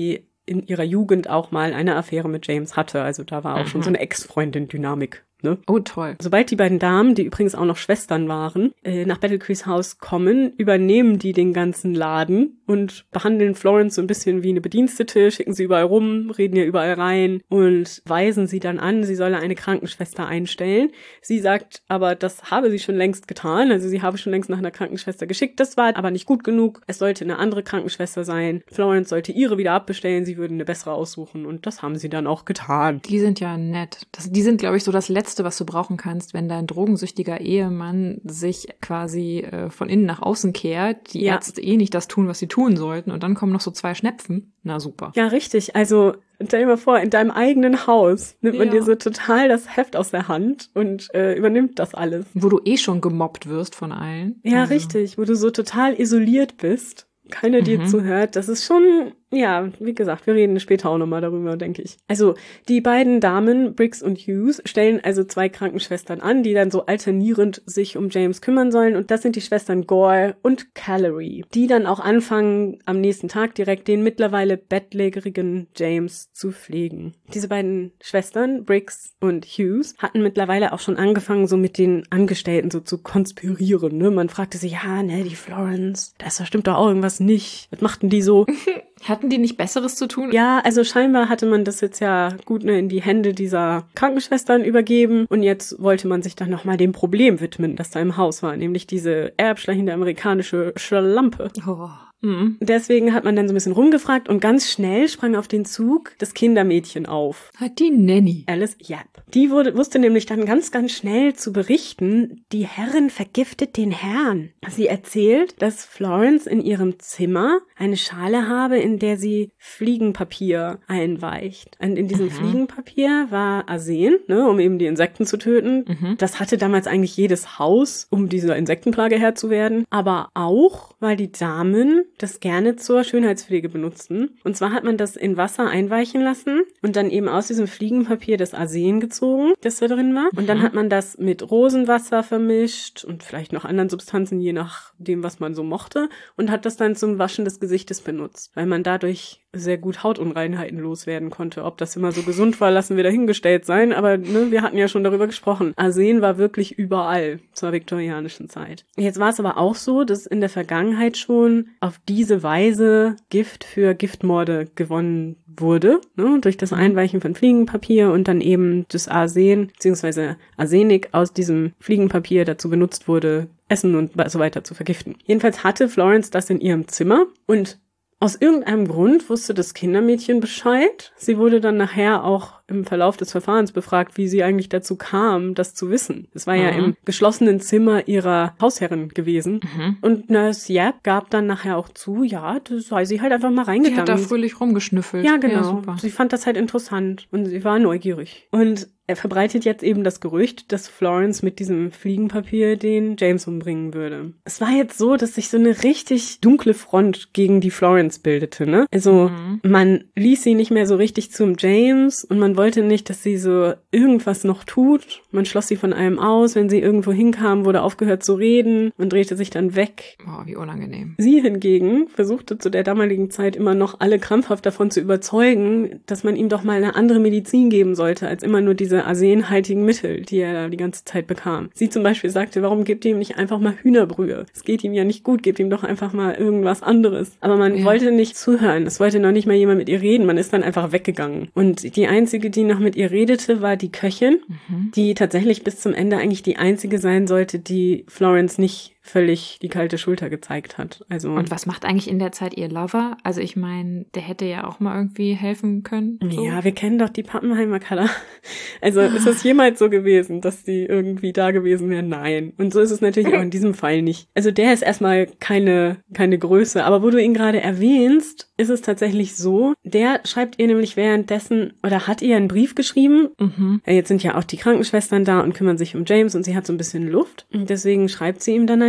in ihrer Jugend auch mal eine Affäre mit James hatte. Also da war auch mhm. schon so eine Ex-Freundin-Dynamik. Ne? Oh, toll. Sobald die beiden Damen, die übrigens auch noch Schwestern waren, äh, nach Battlecrees Haus kommen, übernehmen die den ganzen Laden und behandeln Florence so ein bisschen wie eine Bedienstete, schicken sie überall rum, reden ihr überall rein und weisen sie dann an, sie solle eine Krankenschwester einstellen. Sie sagt aber, das habe sie schon längst getan, also sie habe schon längst nach einer Krankenschwester geschickt, das war aber nicht gut genug, es sollte eine andere Krankenschwester sein. Florence sollte ihre wieder abbestellen, sie würden eine bessere aussuchen und das haben sie dann auch getan. Die sind ja nett. Das, die sind, glaube ich, so das Letzte, was du brauchen kannst, wenn dein drogensüchtiger Ehemann sich quasi äh, von innen nach außen kehrt, die ja. Ärzte eh nicht das tun, was sie tun sollten und dann kommen noch so zwei Schnepfen. Na super. Ja, richtig. Also stell dir mal vor, in deinem eigenen Haus nimmt man ja. dir so total das Heft aus der Hand und äh, übernimmt das alles. Wo du eh schon gemobbt wirst von allen. Ja, also. Richtig. Wo du so total isoliert bist. Keiner dir mhm. zuhört. Das ist schon, ja, wie gesagt, wir reden später auch nochmal darüber, denke ich. Also, die beiden Damen, Briggs und Hughes, stellen also zwei Krankenschwestern an, die dann so alternierend sich um James kümmern sollen. Und das sind die Schwestern Gore und Callery, die dann auch anfangen, am nächsten Tag direkt den mittlerweile bettlägerigen James zu pflegen. Diese beiden Schwestern, Briggs und Hughes, hatten mittlerweile auch schon angefangen, so mit den Angestellten so zu konspirieren. Ne? Man fragte sich, ja, ne, die Florence, da ist doch stimmt doch auch irgendwas nicht. Was machten die so? Hatten die nicht Besseres zu tun? Ja, also scheinbar hatte man das jetzt ja gut ne, in die Hände dieser Krankenschwestern übergeben und jetzt wollte man sich dann nochmal dem Problem widmen, das da im Haus war, nämlich diese erbschleichende amerikanische Schlampe. Oh. Mhm. Deswegen hat man dann so ein bisschen rumgefragt und ganz schnell sprang auf den Zug das Kindermädchen auf. Hat die Nanny. Alice Yap. Die wurde, wusste nämlich dann ganz, ganz schnell zu berichten, die Herrin vergiftet den Herrn. Sie erzählt, dass Florence in ihrem Zimmer eine Schale habe, in der sie Fliegenpapier einweicht. Und in diesem mhm. Fliegenpapier war Arsen, ne, um eben die Insekten zu töten. Mhm. Das hatte damals eigentlich jedes Haus, um dieser Insektenplage Herr zu werden. Aber auch, weil die Damen das gerne zur Schönheitspflege benutzten. Und zwar hat man das in Wasser einweichen lassen und dann eben aus diesem Fliegenpapier das Arsen gezogen, das da drin war. Und dann hat man das mit Rosenwasser vermischt und vielleicht noch anderen Substanzen, je nachdem, was man so mochte, und hat das dann zum Waschen des Gesichtes benutzt, weil man dadurch sehr gut Hautunreinheiten loswerden konnte. Ob das immer so gesund war, lassen wir dahingestellt sein, aber ne, wir hatten ja schon darüber gesprochen. Arsen war wirklich überall zur viktorianischen Zeit. Jetzt war es aber auch so, dass in der Vergangenheit schon auf diese Weise Gift für Giftmorde gewonnen wurde, ne, durch das Einweichen von Fliegenpapier und dann eben das Arsen bzw. Arsenik aus diesem Fliegenpapier dazu benutzt wurde, Essen und so weiter zu vergiften. Jedenfalls hatte Florence das in ihrem Zimmer und aus irgendeinem Grund wusste das Kindermädchen Bescheid. Sie wurde dann nachher auch im Verlauf des Verfahrens befragt, wie sie eigentlich dazu kam, das zu wissen. Es war mhm. ja im geschlossenen Zimmer ihrer Hausherrin gewesen. Mhm. Und Nurse Yap gab dann nachher auch zu, ja, da sei sie halt einfach mal reingegangen. Die hat da fröhlich rumgeschnüffelt. Ja, genau. Ja, super. Sie fand das halt interessant und sie war neugierig. Und er verbreitet jetzt eben das Gerücht, dass Florence mit diesem Fliegenpapier den James umbringen würde. Es war jetzt so, dass sich so eine richtig dunkle Front gegen die Florence bildete, ne? Also mhm. man ließ sie nicht mehr so richtig zum James und man wollte nicht, dass sie so irgendwas noch tut. Man schloss sie von allem aus. Wenn sie irgendwo hinkam, wurde aufgehört zu reden und drehte sich dann weg. Boah, wie unangenehm. Sie hingegen versuchte zu der damaligen Zeit immer noch alle krampfhaft davon zu überzeugen, dass man ihm doch mal eine andere Medizin geben sollte, als immer nur diese arsenhaltigen Mittel, die er da die ganze Zeit bekam. Sie zum Beispiel sagte, warum gebt ihr ihm nicht einfach mal Hühnerbrühe? Es geht ihm ja nicht gut, gebt ihm doch einfach mal irgendwas anderes. Aber man ja. wollte nicht zuhören. Es wollte noch nicht mal jemand mit ihr reden. Man ist dann einfach weggegangen. Und die einzige, die noch mit ihr redete, war die Köchin, mhm. die tatsächlich bis zum Ende eigentlich die einzige sein sollte, die Florence nicht völlig die kalte Schulter gezeigt hat. Also und was macht eigentlich in der Zeit ihr Lover? Also ich meine, der hätte ja auch mal irgendwie helfen können. So. Ja, wir kennen doch die Pappenheimer Kaller. Also ist es jemals so gewesen, dass die irgendwie da gewesen wären? Nein. Und so ist es natürlich auch in diesem Fall nicht. Also der ist erstmal keine keine Größe. Aber wo du ihn gerade erwähnst, ist es tatsächlich so, der schreibt ihr nämlich währenddessen oder hat ihr einen Brief geschrieben. Mhm. Jetzt sind ja auch die Krankenschwestern da und kümmern sich um James und sie hat so ein bisschen Luft. Und deswegen schreibt sie ihm dann einen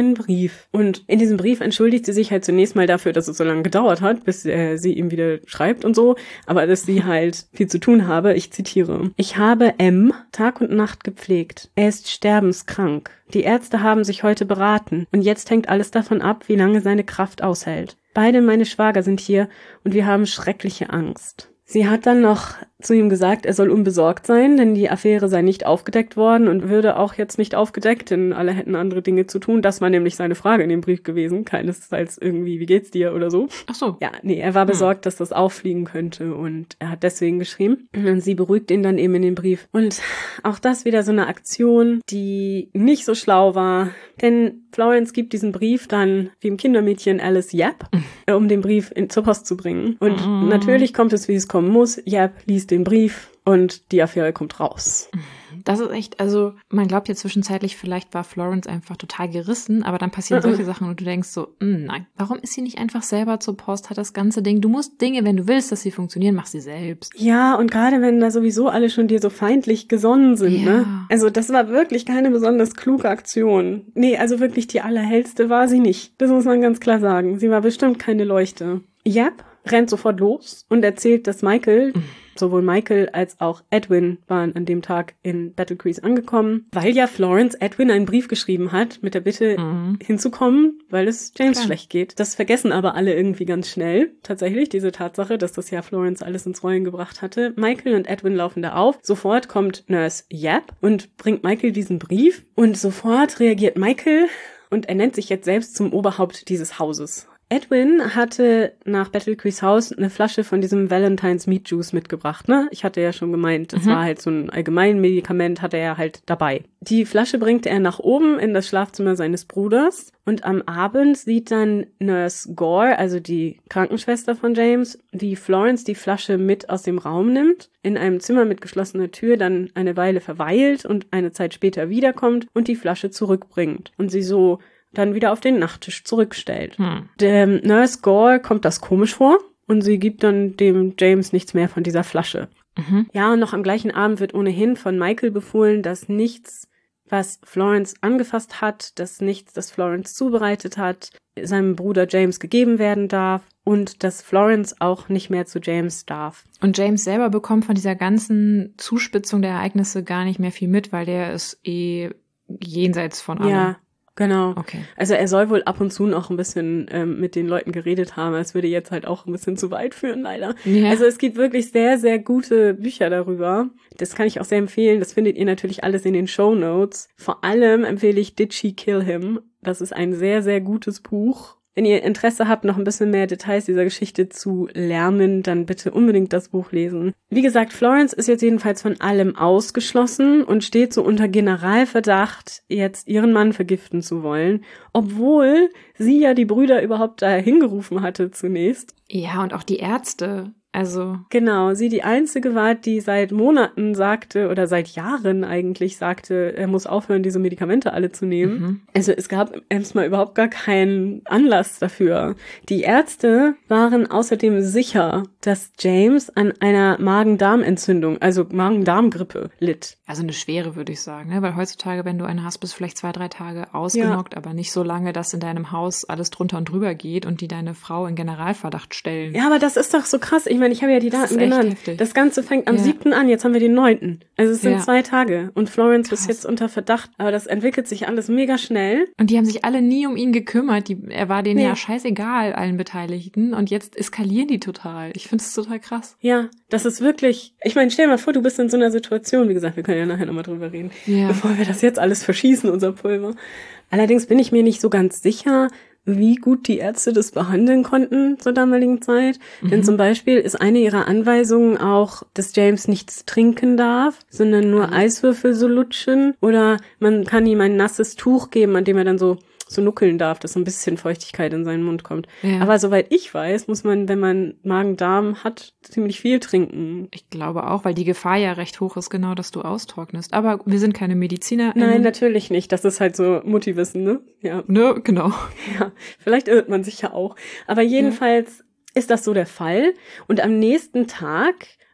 einen Brief. Und in diesem Brief entschuldigt sie sich halt zunächst mal dafür, dass es so lange gedauert hat, bis äh, sie ihm wieder schreibt und so, aber dass sie halt viel zu tun habe. Ich zitiere: Ich habe M. Tag und Nacht gepflegt. Er ist sterbenskrank. Die Ärzte haben sich heute beraten und jetzt hängt alles davon ab, wie lange seine Kraft aushält. Beide meine Schwager sind hier und wir haben schreckliche Angst. Sie hat dann noch zu ihm gesagt, er soll unbesorgt sein, denn die Affäre sei nicht aufgedeckt worden und würde auch jetzt nicht aufgedeckt, denn alle hätten andere Dinge zu tun. Das war nämlich seine Frage in dem Brief gewesen, keinesfalls irgendwie, wie geht's dir oder so. Ach so. Ja, nee, er war besorgt, hm. dass das auffliegen könnte und er hat deswegen geschrieben. Und sie beruhigt ihn dann eben in dem Brief. Und auch das wieder so eine Aktion, die nicht so schlau war, denn Florence gibt diesen Brief dann dem Kindermädchen Alice Yap, mhm. um den Brief in, zur Post zu bringen. Und mhm. natürlich kommt es, wie es kommen muss. Yap liest den Brief und die Affäre kommt raus. Das ist echt, also man glaubt ja zwischenzeitlich, vielleicht war Florence einfach total gerissen, aber dann passieren solche uh-uh. Sachen und du denkst so, nein, warum ist sie nicht einfach selber zur Post, hat das ganze Ding, du musst Dinge, wenn du willst, dass sie funktionieren, mach sie selbst. Ja, und gerade wenn da sowieso alle schon dir so feindlich gesonnen sind, ja. ne? Also das war wirklich keine besonders kluge Aktion. Nee, also wirklich die allerhellste war sie nicht. Das muss man ganz klar sagen. Sie war bestimmt keine Leuchte. Yap rennt sofort los und erzählt, dass Michael... Mhm. Sowohl Michael als auch Edwin waren an dem Tag in Battle Creek angekommen, weil ja Florence Edwin einen Brief geschrieben hat mit der Bitte mhm. hinzukommen, weil es James Klar. schlecht geht. Das vergessen aber alle irgendwie ganz schnell. Tatsächlich diese Tatsache, dass das ja Florence alles ins Rollen gebracht hatte. Michael und Edwin laufen da auf. Sofort kommt Nurse Yap und bringt Michael diesen Brief und sofort reagiert Michael und er nennt sich jetzt selbst zum Oberhaupt dieses Hauses. Edwin hatte nach Battle Creeks Haus eine Flasche von diesem Valentine's Meat Juice mitgebracht, ne? Ich hatte ja schon gemeint, das mhm. war halt so ein Allgemeinmedikament, hatte er halt dabei. Die Flasche bringte er nach oben in das Schlafzimmer seines Bruders und am Abend sieht dann Nurse Gore, also die Krankenschwester von James, wie Florence die Flasche mit aus dem Raum nimmt, in einem Zimmer mit geschlossener Tür dann eine Weile verweilt und eine Zeit später wiederkommt und die Flasche zurückbringt und sie so dann wieder auf den Nachttisch zurückstellt. Hm. Dem Nurse Gore kommt das komisch vor und sie gibt dann dem James nichts mehr von dieser Flasche. Mhm. Ja, und noch am gleichen Abend wird ohnehin von Michael befohlen, dass nichts, was Florence angefasst hat, dass nichts, das Florence zubereitet hat, seinem Bruder James gegeben werden darf und dass Florence auch nicht mehr zu James darf. Und James selber bekommt von dieser ganzen Zuspitzung der Ereignisse gar nicht mehr viel mit, weil der ist eh jenseits von allem. Ja. Genau. Okay. Also er soll wohl ab und zu noch ein bisschen ähm, mit den Leuten geredet haben. Es würde jetzt halt auch ein bisschen zu weit führen, leider. Ja. Also es gibt wirklich sehr, sehr gute Bücher darüber. Das kann ich auch sehr empfehlen. Das findet ihr natürlich alles in den Shownotes. Vor allem empfehle ich Did She Kill Him? Das ist ein sehr, sehr gutes Buch. Wenn ihr Interesse habt, noch ein bisschen mehr Details dieser Geschichte zu lernen, dann bitte unbedingt das Buch lesen. Wie gesagt, Florence ist jetzt jedenfalls von allem ausgeschlossen und steht so unter Generalverdacht, jetzt ihren Mann vergiften zu wollen, obwohl sie ja die Brüder überhaupt da hingerufen hatte zunächst. Ja, und auch die Ärzte. Also genau, sie die einzige war, die seit Monaten sagte oder seit Jahren eigentlich sagte, er muss aufhören, diese Medikamente alle zu nehmen. Mhm. Also es gab erstmal überhaupt gar keinen Anlass dafür. Die Ärzte waren außerdem sicher, dass James an einer Magen-Darm-Entzündung, also Magen-Darm-Grippe litt. Also eine schwere, würde ich sagen, ne? Weil heutzutage, wenn du eine hast, bist du vielleicht zwei, drei Tage ausgenockt, ja. aber nicht so lange, dass in deinem Haus alles drunter und drüber geht und die deine Frau in Generalverdacht stellen. Ja, aber das ist doch so krass. Ich meine, ich habe ja die Daten genannt. Heftig. Das Ganze fängt am ja. siebten an, jetzt haben wir den neunten Also es sind ja. zwei Tage und Florence Krass. ist jetzt unter Verdacht, aber das entwickelt sich alles mega schnell. Und die haben sich alle nie um ihn gekümmert. Die, er war denen nee. ja scheißegal, allen Beteiligten und jetzt eskalieren die total. Ich finde es total krass. Ja, das ist wirklich, ich meine, stell dir mal vor, du bist in so einer Situation, wie gesagt, wir können ja nachher nochmal drüber reden, ja. bevor wir das jetzt alles verschießen, unser Pulver. Allerdings bin ich mir nicht so ganz sicher, wie gut die Ärzte das behandeln konnten zur damaligen Zeit. Mhm. Denn zum Beispiel ist eine ihrer Anweisungen auch, dass James nichts trinken darf, sondern nur mhm. Eiswürfel so lutschen. Oder man kann ihm ein nasses Tuch geben, an dem er dann so so nuckeln darf, dass so ein bisschen Feuchtigkeit in seinen Mund kommt. Ja. Aber soweit ich weiß, muss man, wenn man Magen-Darm hat, ziemlich viel trinken. Ich glaube auch, weil die Gefahr ja recht hoch ist, genau, dass du austrocknest. Aber wir sind keine Mediziner. Nein, natürlich nicht. Das ist halt so Mutti-Wissen, ne? Ja. Ne, genau. Ja, vielleicht irrt man sich ja auch. Aber jedenfalls ja. ist das so der Fall. Und am nächsten Tag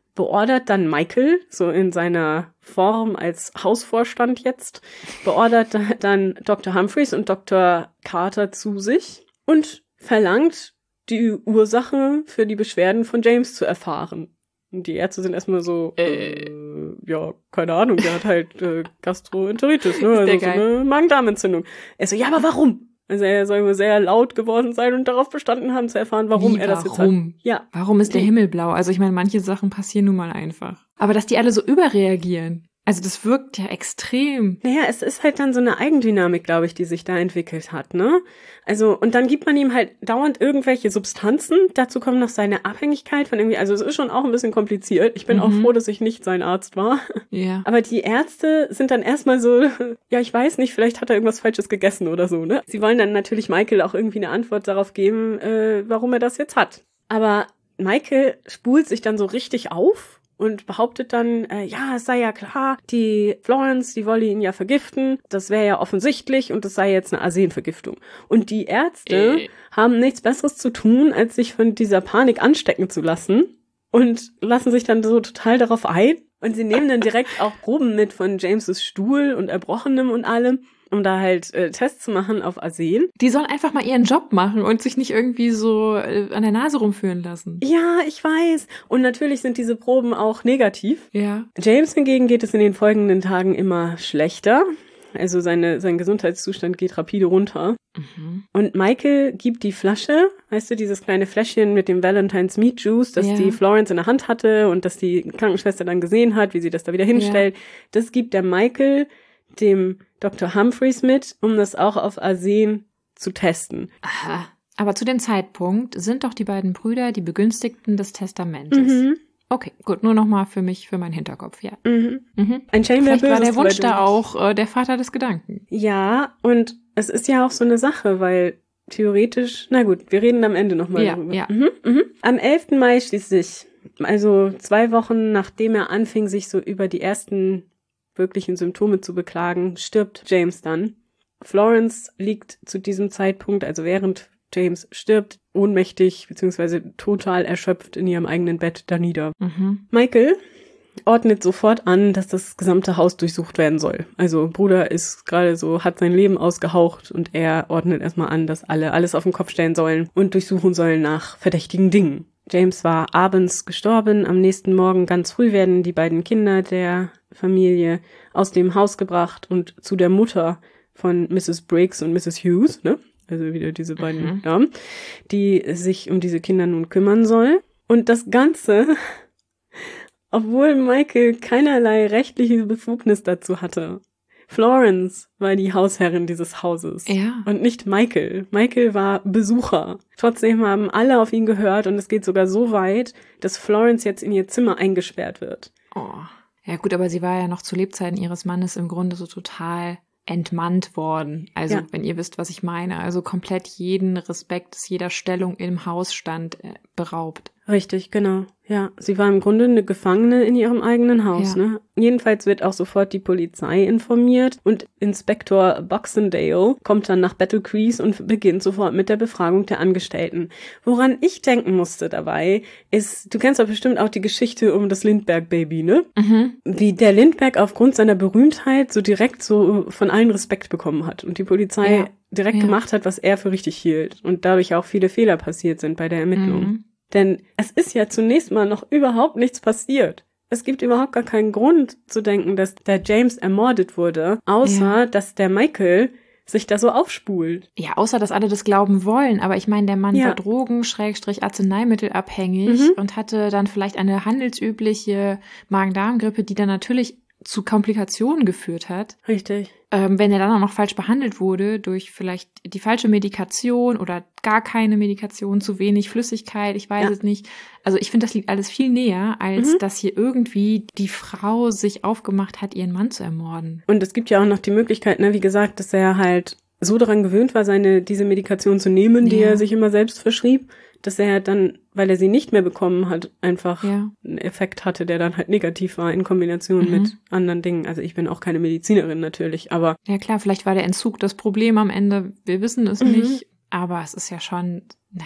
beordert dann Michael, so in seiner Form als Hausvorstand jetzt, beordert dann Doktor Humphreys und Doktor Carter zu sich und verlangt, die Ursache für die Beschwerden von James zu erfahren. Und die Ärzte sind erstmal so, äh, äh ja, keine Ahnung, der hat halt äh, Gastroenteritis, ne, also so eine Magen-Darm-Entzündung. Er so, ja, aber warum? Also er soll wohl sehr laut geworden sein und darauf bestanden haben zu erfahren, warum Wie, er das warum? jetzt hat. Ja. Warum ist der Himmel blau? Also ich meine, manche Sachen passieren nun mal einfach. Aber dass die alle so überreagieren, also das wirkt ja extrem. Naja, es ist halt dann so eine Eigendynamik, glaube ich, die sich da entwickelt hat, ne? Also, und dann gibt man ihm halt dauernd irgendwelche Substanzen. Dazu kommt noch seine Abhängigkeit von irgendwie, also es ist schon auch ein bisschen kompliziert. Ich bin mhm. auch froh, dass ich nicht sein Arzt war. Ja. Aber die Ärzte sind dann erstmal so, ja, ich weiß nicht, vielleicht hat er irgendwas Falsches gegessen oder so, ne? Sie wollen dann natürlich Michael auch irgendwie eine Antwort darauf geben, äh, warum er das jetzt hat. Aber Michael spult sich dann so richtig auf und behauptet dann, äh, ja, es sei ja klar, die Florence, die wolle ihn ja vergiften, das wäre ja offensichtlich und das sei jetzt eine Arsenvergiftung. Und die Ärzte äh. haben nichts Besseres zu tun, als sich von dieser Panik anstecken zu lassen und lassen sich dann so total darauf ein. Und sie nehmen dann direkt auch Proben mit von James' Stuhl und Erbrochenem und allem, um da halt äh, Tests zu machen auf Arsen. Die sollen einfach mal ihren Job machen und sich nicht irgendwie so äh, an der Nase rumführen lassen. Ja, ich weiß. Und natürlich sind diese Proben auch negativ. Ja. James hingegen geht es in den folgenden Tagen immer schlechter. Also seine, sein Gesundheitszustand geht rapide runter. Mhm. Und Michael gibt die Flasche, weißt du, dieses kleine Fläschchen mit dem Valentine's Meat Juice, das ja. die Florence in der Hand hatte und das die Krankenschwester dann gesehen hat, wie sie das da wieder hinstellt. Ja. Das gibt der Michael dem Doktor Humphreys mit, um das auch auf Arsen zu testen. Aha. Aber zu dem Zeitpunkt sind doch die beiden Brüder die Begünstigten des Testamentes. Mhm. Okay, gut, nur nochmal für mich, für meinen Hinterkopf, ja. Mhm. Mhm. Ein Shame, wer Vielleicht war der Wunsch böses da auch äh, der Vater des Gedanken. Ja, und es ist ja auch so eine Sache, weil theoretisch, na gut, wir reden am Ende nochmal ja, darüber. Ja. Mhm, mhm. Am elften Mai schließlich, also zwei Wochen nachdem er anfing, sich so über die ersten wirklichen Symptome zu beklagen, stirbt James dann. Florence liegt zu diesem Zeitpunkt, also während James stirbt, ohnmächtig bzw. total erschöpft in ihrem eigenen Bett da nieder. Mhm. Michael ordnet sofort an, dass das gesamte Haus durchsucht werden soll. Also Bruder ist gerade so, hat sein Leben ausgehaucht und er ordnet erstmal an, dass alle alles auf den Kopf stellen sollen und durchsuchen sollen nach verdächtigen Dingen. James war abends gestorben, am nächsten Morgen ganz früh werden die beiden Kinder der Familie aus dem Haus gebracht und zu der Mutter von Misses Briggs und Misses Hughes, ne? Also wieder diese beiden mhm. Damen, die sich um diese Kinder nun kümmern soll. Und das Ganze, obwohl Michael keinerlei rechtliche Befugnis dazu hatte. Florence war die Hausherrin dieses Hauses. Ja. Und nicht Michael. Michael war Besucher. Trotzdem haben alle auf ihn gehört und es geht sogar so weit, dass Florence jetzt in ihr Zimmer eingesperrt wird. Oh. Ja gut, aber sie war ja noch zu Lebzeiten ihres Mannes im Grunde so total entmannt worden. Also ja. wenn ihr wisst, was ich meine. Also komplett jeden Respekt, jeder Stellung im Hausstand äh, beraubt. Richtig, genau. Ja, sie war im Grunde eine Gefangene in ihrem eigenen Haus, ja. ne? Jedenfalls wird auch sofort die Polizei informiert und Inspektor Baxendale kommt dann nach Battle Creek und beginnt sofort mit der Befragung der Angestellten. Woran ich denken musste dabei, ist, du kennst doch bestimmt auch die Geschichte um das Lindbergh-Baby, ne? Mhm. Wie der Lindbergh aufgrund seiner Berühmtheit so direkt so von allen Respekt bekommen hat und die Polizei ja. direkt ja. gemacht hat, was er für richtig hielt und dadurch auch viele Fehler passiert sind bei der Ermittlung. Mhm. Denn es ist ja zunächst mal noch überhaupt nichts passiert. Es gibt überhaupt gar keinen Grund zu denken, dass der James ermordet wurde, außer ja. dass der Michael sich da so aufspult. Ja, außer dass alle das glauben wollen. Aber ich meine, der Mann ja. war Drogen-, Schrägstrich Arzneimittelabhängig mhm. und hatte dann vielleicht eine handelsübliche Magen-Darm-Grippe, die dann natürlich zu Komplikationen geführt hat. Richtig. Ähm, wenn er dann auch noch falsch behandelt wurde durch vielleicht die falsche Medikation oder gar keine Medikation, zu wenig Flüssigkeit, ich weiß ja. es nicht. Also ich finde, das liegt alles viel näher, als mhm. dass hier irgendwie die Frau sich aufgemacht hat, ihren Mann zu ermorden. Und es gibt ja auch noch die Möglichkeit, ne, wie gesagt, dass er halt so daran gewöhnt war, seine diese Medikation zu nehmen, die ja. er sich immer selbst verschrieb, dass er dann, weil er sie nicht mehr bekommen hat, einfach ja. einen Effekt hatte, der dann halt negativ war in Kombination mhm. mit anderen Dingen. Also ich bin auch keine Medizinerin natürlich, aber... Ja klar, vielleicht war der Entzug das Problem am Ende, wir wissen es mhm. nicht, aber es ist ja schon, naja.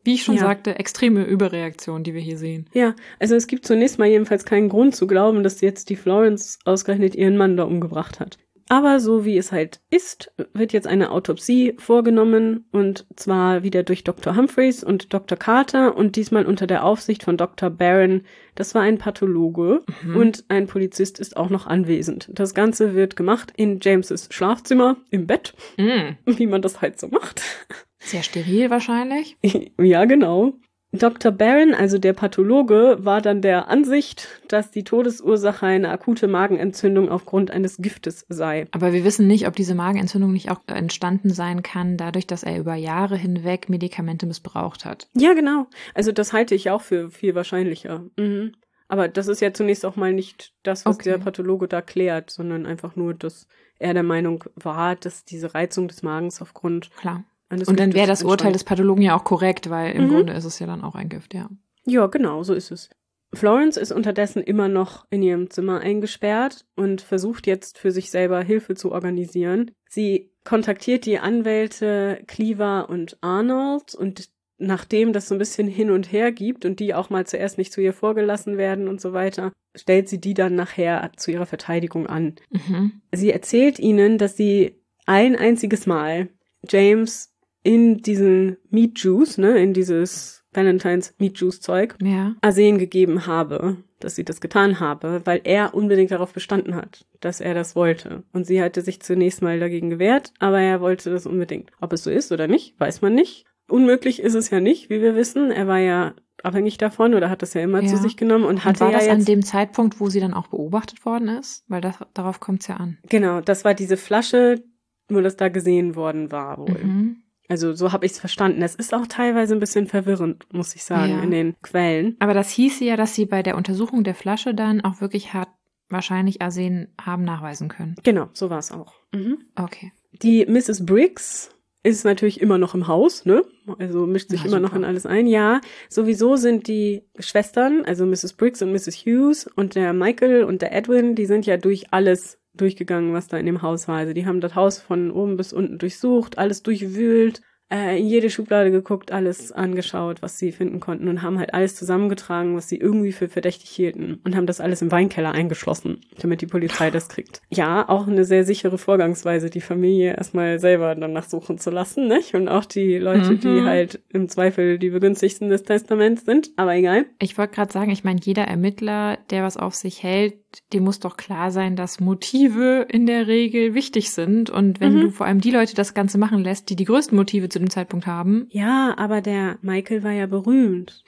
Wie ich schon Ja. sagte, extreme Überreaktion, die wir hier sehen. Ja, also es gibt zunächst mal jedenfalls keinen Grund zu glauben, dass jetzt die Florence ausgerechnet ihren Mann da umgebracht hat. Aber so wie es halt ist, wird jetzt eine Autopsie vorgenommen und zwar wieder durch Doktor Humphreys und Doktor Carter und diesmal unter der Aufsicht von Doktor Barron. Das war ein Pathologe Mhm. und ein Polizist ist auch noch anwesend. Das Ganze wird gemacht in James' Schlafzimmer im Bett, Mm. wie man das halt so macht. Sehr steril wahrscheinlich. Ja, genau. Doktor Barron, also der Pathologe, war dann der Ansicht, dass die Todesursache eine akute Magenentzündung aufgrund eines Giftes sei. Aber wir wissen nicht, ob diese Magenentzündung nicht auch entstanden sein kann, dadurch, dass er über Jahre hinweg Medikamente missbraucht hat. Ja, genau. Also das halte ich auch für viel wahrscheinlicher. Mhm. Aber das ist ja zunächst auch mal nicht das, was Okay. der Pathologe da klärt, sondern einfach nur, dass er der Meinung war, dass diese Reizung des Magens aufgrund Klar. eines Und dann Giftes wäre das Urteil entstand. des Pathologen ja auch korrekt, weil im Mhm. Grunde ist es ja dann auch ein Gift, ja. Ja, genau, so ist es. Florence ist unterdessen immer noch in ihrem Zimmer eingesperrt und versucht jetzt für sich selber Hilfe zu organisieren. Sie kontaktiert die Anwälte Cleaver und Arnold und nachdem das so ein bisschen hin und her gibt und die auch mal zuerst nicht zu ihr vorgelassen werden und so weiter, stellt sie die dann nachher zu ihrer Verteidigung an. Mhm. Sie erzählt ihnen, dass sie ein einziges Mal James in diesen Meat Juice, ne, in dieses Valentines Meat Juice Zeug, Ja. Arsen gegeben habe, dass sie das getan habe, weil er unbedingt darauf bestanden hat, dass er das wollte. Und sie hatte sich zunächst mal dagegen gewehrt, aber er wollte das unbedingt. Ob es so ist oder nicht, weiß man nicht. Unmöglich ist es ja nicht, wie wir wissen. Er war ja abhängig davon oder hat das ja immer Ja. zu sich genommen und Und hatte war ja das jetzt... an dem Zeitpunkt, wo sie dann auch beobachtet worden ist? Weil das, darauf kommt es ja an. Genau, das war diese Flasche, wo das da gesehen worden war wohl. Mhm. Also so habe ich es verstanden. Es ist auch teilweise ein bisschen verwirrend, muss ich sagen, Ja. in den Quellen. Aber das hieße ja, dass sie bei der Untersuchung der Flasche dann auch wirklich hat wahrscheinlich Arsen haben nachweisen können. Genau, so war es auch. Mhm. Okay. Die Misses Briggs ist natürlich immer noch im Haus, ne? Also mischt sich Na, immer noch super. in alles ein. Ja, sowieso sind die Schwestern, also Misses Briggs und Misses Hughes und der Michael und der Edwin, die sind ja durch alles durchgegangen, was da in dem Haus war. Also die haben das Haus von oben bis unten durchsucht, alles durchwühlt, äh, in jede Schublade geguckt, alles angeschaut, was sie finden konnten und haben halt alles zusammengetragen, was sie irgendwie für verdächtig hielten und haben das alles im Weinkeller eingeschlossen, damit die Polizei das kriegt. Ja, auch eine sehr sichere Vorgangsweise, die Familie erstmal selber danach suchen zu lassen, nicht? Und auch die Leute, Mhm. die halt im Zweifel die Begünstigten des Testaments sind, aber egal. Ich wollte gerade sagen, ich meine, jeder Ermittler, der was auf sich hält, dem muss doch klar sein, dass Motive in der Regel wichtig sind. Und wenn Mhm. du vor allem die Leute das Ganze machen lässt, die die größten Motive zu dem Zeitpunkt haben, Ja, aber der Michael war ja berühmt.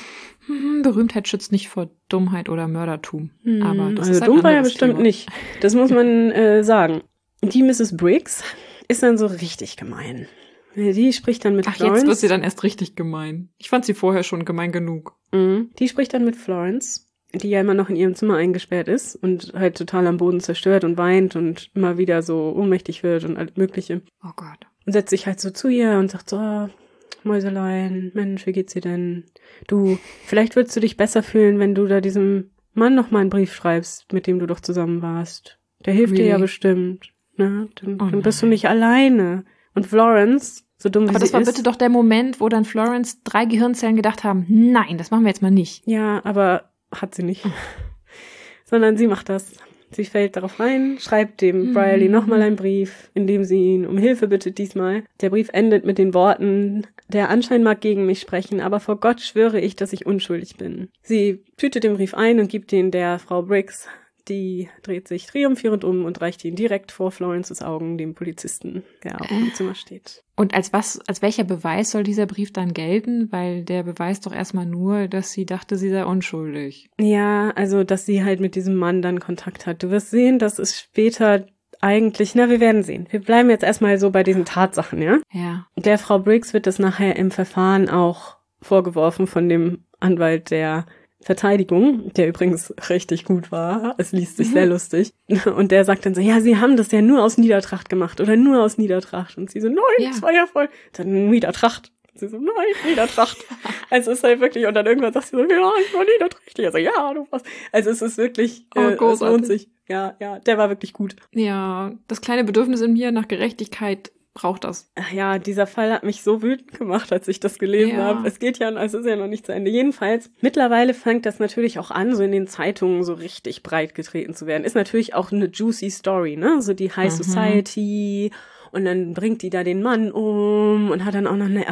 hm, Berühmtheit schützt nicht vor Dummheit oder Mördertum. Hm, Aber das also ist ein dumm war er anderes bestimmt Thema. nicht. Das muss man äh, sagen. Die Misses Briggs ist dann so richtig gemein. Die spricht dann mit Ach, Florence. jetzt wird sie dann erst richtig gemein. Ich fand sie vorher schon gemein genug. Mhm. Die spricht dann mit Florence, die ja immer noch in ihrem Zimmer eingesperrt ist und halt total am Boden zerstört und weint und immer wieder so ohnmächtig wird und alles Mögliche. Oh Gott. Und setzt sich halt so zu ihr und sagt so, oh, Mäuselein, Mensch, wie geht's dir denn? Du, vielleicht würdest du dich besser fühlen, wenn du da diesem Mann noch mal einen Brief schreibst, mit dem du doch zusammen warst. Der hilft dir ja Really? bestimmt. Ne? Dann, Oh dann bist du nein. nicht alleine. Und Florence, so dumm wie Aber das sie war ist, bitte doch der Moment, wo dann Florence drei Gehirnzellen gedacht haben, nein, das machen wir jetzt mal nicht. ja, aber hat sie nicht. Sondern sie macht das. Sie fällt darauf rein, schreibt dem Mhm. Brierley nochmal einen Brief, in dem sie ihn um Hilfe bittet diesmal. Der Brief endet mit den Worten, der Anschein mag gegen mich sprechen, aber vor Gott schwöre ich, dass ich unschuldig bin. Sie tütet den Brief ein und gibt ihn der Frau Briggs. Die dreht sich triumphierend um und reicht ihn direkt vor Florences Augen dem Polizisten, der auch im Zimmer steht. Und als was, als welcher Beweis soll dieser Brief dann gelten? Weil der beweist doch erstmal nur, dass sie dachte, sie sei unschuldig. Ja, also, dass sie halt mit diesem Mann dann Kontakt hat. Du wirst sehen, dass es später eigentlich, na, wir werden sehen. Wir bleiben jetzt erstmal so bei diesen Tatsachen, ja? Ja. Der Frau Briggs wird das nachher im Verfahren auch vorgeworfen von dem Anwalt der Verteidigung, der übrigens richtig gut war. Es liest sich sehr lustig. Und der sagt dann so, ja, sie haben das ja nur aus Niedertracht gemacht oder nur aus Niedertracht. Und sie so, nein, Ja. das war ja voll. Dann Niedertracht. Und sie so, nein, Niedertracht. Also es ist halt wirklich, und dann irgendwann sagt sie so, ja, ich war niederträchtig. Also ja, du warst. Also es ist wirklich, Oh, äh, es großartig. lohnt sich. Ja, ja, der war wirklich gut. Ja, das kleine Bedürfnis in mir nach Gerechtigkeit braucht das. Ja, dieser Fall hat mich so wütend gemacht, als ich das gelesen Ja. habe. Es geht ja, also ist ja noch nicht zu Ende. Jedenfalls, mittlerweile fängt das natürlich auch an, so in den Zeitungen so richtig breit getreten zu werden. Ist natürlich auch eine juicy Story, ne? So die High Mhm. Society. Und dann bringt die da den Mann um und hat dann auch noch eine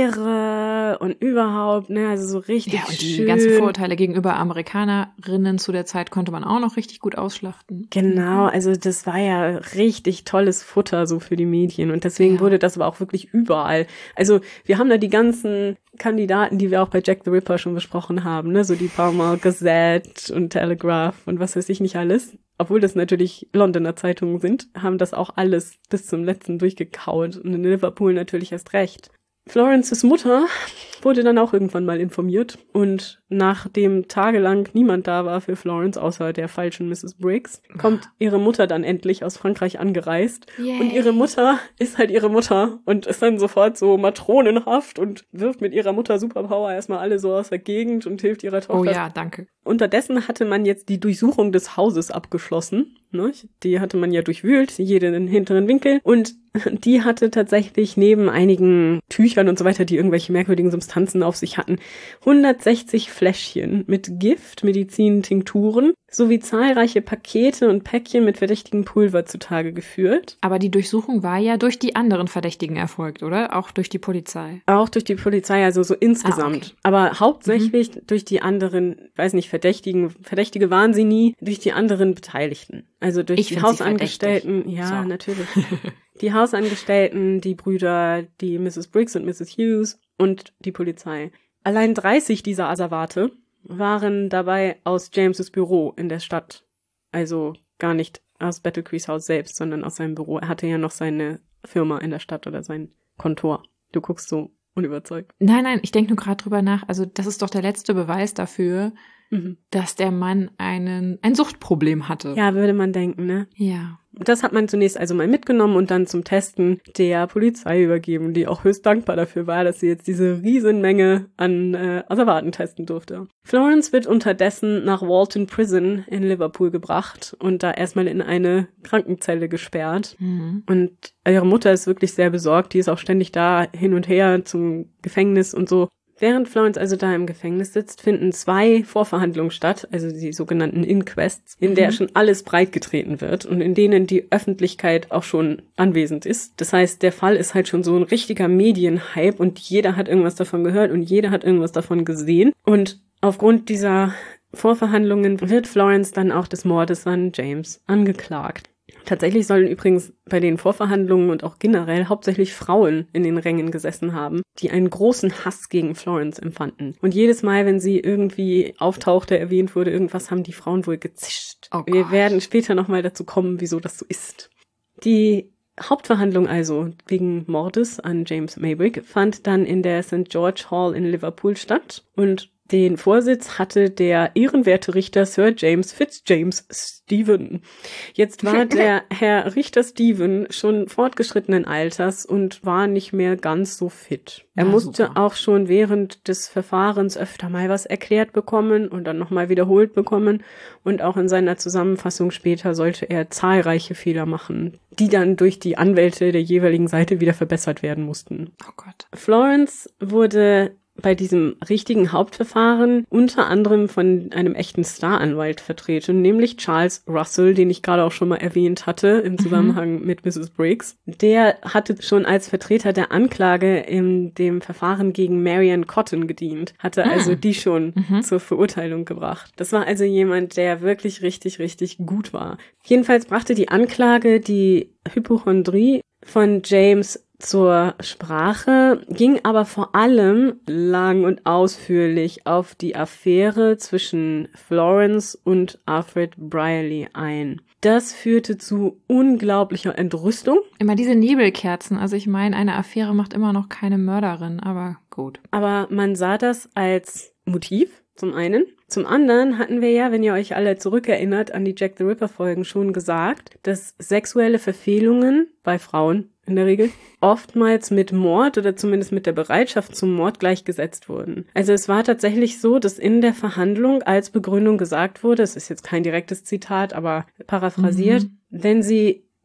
Affäre und überhaupt, ne, also so richtig Ja, und die schön. ganzen Vorurteile gegenüber Amerikanerinnen zu der Zeit konnte man auch noch richtig gut ausschlachten. Genau, also das war ja richtig tolles Futter so für die Medien und deswegen Ja. wurde das aber auch wirklich überall. Also wir haben da die ganzen Kandidaten, die wir auch bei Jack the Ripper schon besprochen haben, ne, so die Pall Mall Gazette und Telegraph und was weiß ich nicht alles. Obwohl das natürlich Londoner Zeitungen sind, haben das auch alles bis zum letzten durchgekaut und in Liverpool natürlich erst recht. Florences Mutter wurde dann auch irgendwann mal informiert und nachdem tagelang niemand da war für Florence, außer der falschen Misses Briggs, kommt ihre Mutter dann endlich aus Frankreich angereist. Yay. Und ihre Mutter ist halt ihre Mutter und ist dann sofort so matronenhaft und wirft mit ihrer Mutter Superpower erstmal alle so aus der Gegend und hilft ihrer Tochter. Oh ja, danke. Unterdessen hatte man jetzt die Durchsuchung des Hauses abgeschlossen. Ne? Die hatte man ja durchwühlt, jeden hinteren Winkel. Und die hatte tatsächlich neben einigen Tüchern und so weiter, die irgendwelche merkwürdigen Substanzen auf sich hatten, hundertsechzig Fläschchen mit Gift, Medizin, Tinkturen sowie zahlreiche Pakete und Päckchen mit verdächtigem Pulver zutage geführt. Aber die Durchsuchung war ja durch die anderen Verdächtigen erfolgt, oder? Auch durch die Polizei. Auch durch die Polizei, also so insgesamt. Ah, okay. Aber hauptsächlich mhm. durch die anderen, weiß nicht, Verdächtigen, Verdächtige waren sie nie, durch die anderen Beteiligten. Also durch Ich die find sie Hausangestellten, verdächtig. ja, So. natürlich. Die Hausangestellten, die Brüder, die Misses Briggs und Misses Hughes und die Polizei. Allein dreißig dieser Asservate waren dabei aus Jameses Büro in der Stadt. Also gar nicht aus Battlecrease Haus selbst, sondern aus seinem Büro. Er hatte ja noch seine Firma in der Stadt oder sein Kontor. Du guckst so unüberzeugt. Nein, nein, ich denke nur gerade drüber nach. Also das ist doch der letzte Beweis dafür, mhm. dass der Mann einen ein Suchtproblem hatte. Ja, würde man denken, ne? Ja. Das hat man zunächst also mal mitgenommen und dann zum Testen der Polizei übergeben, die auch höchst dankbar dafür war, dass sie jetzt diese Riesenmenge an äh, Asservaten testen durfte. Florence wird unterdessen nach Walton Prison in Liverpool gebracht und da erstmal in eine Krankenzelle gesperrt. Mhm. Und ihre Mutter ist wirklich sehr besorgt, die ist auch ständig da hin und her zum Gefängnis und so. Während Florence also da im Gefängnis sitzt, finden zwei Vorverhandlungen statt, also die sogenannten Inquests, in der mhm. schon alles breitgetreten wird und in denen die Öffentlichkeit auch schon anwesend ist. Das heißt, der Fall ist halt schon so ein richtiger Medienhype und jeder hat irgendwas davon gehört und jeder hat irgendwas davon gesehen. Und aufgrund dieser Vorverhandlungen wird Florence dann auch des Mordes an James angeklagt. Tatsächlich sollen übrigens bei den Vorverhandlungen und auch generell hauptsächlich Frauen in den Rängen gesessen haben, die einen großen Hass gegen Florence empfanden. Und jedes Mal, wenn sie irgendwie auftauchte, erwähnt wurde, irgendwas, haben die Frauen wohl gezischt. Oh Wir Gott. werden später nochmal dazu kommen, wieso das so ist. Die Hauptverhandlung also wegen Mordes an James Maybrick fand dann in der Saint George Hall in Liverpool statt und den Vorsitz hatte der ehrenwerte Richter Sir James Fitzjames Stephen. Jetzt war der Herr Richter Stephen schon fortgeschrittenen Alters und war nicht mehr ganz so fit. Er Ja, musste super. auch schon während des Verfahrens öfter mal was erklärt bekommen und dann nochmal wiederholt bekommen. Und auch in seiner Zusammenfassung später sollte er zahlreiche Fehler machen, die dann durch die Anwälte der jeweiligen Seite wieder verbessert werden mussten. Oh Gott. Florence wurde bei diesem richtigen Hauptverfahren unter anderem von einem echten Staranwalt vertreten, nämlich Charles Russell, den ich gerade auch schon mal erwähnt hatte im Zusammenhang mhm. mit Misses Briggs. Der hatte schon als Vertreter der Anklage in dem Verfahren gegen Marian Cotton gedient, hatte ah. also die schon mhm. zur Verurteilung gebracht. Das war also jemand, der wirklich richtig, richtig gut war. Jedenfalls brachte die Anklage die Hypochondrie von James zur Sprache, ging aber vor allem lang und ausführlich auf die Affäre zwischen Florence und Alfred Brierley ein. Das führte zu unglaublicher Entrüstung. Immer diese Nebelkerzen. Also ich meine, eine Affäre macht immer noch keine Mörderin, aber gut. Aber man sah das als Motiv, zum einen. Zum anderen hatten wir ja, wenn ihr euch alle zurückerinnert, an die Jack the Ripper Folgen schon gesagt, dass sexuelle Verfehlungen bei Frauen in der Regel oftmals mit Mord oder zumindest mit der Bereitschaft zum Mord gleichgesetzt wurden. Also es war tatsächlich so, dass in der Verhandlung als Begründung gesagt wurde, es ist jetzt kein direktes Zitat, aber paraphrasiert, mhm. wenn sie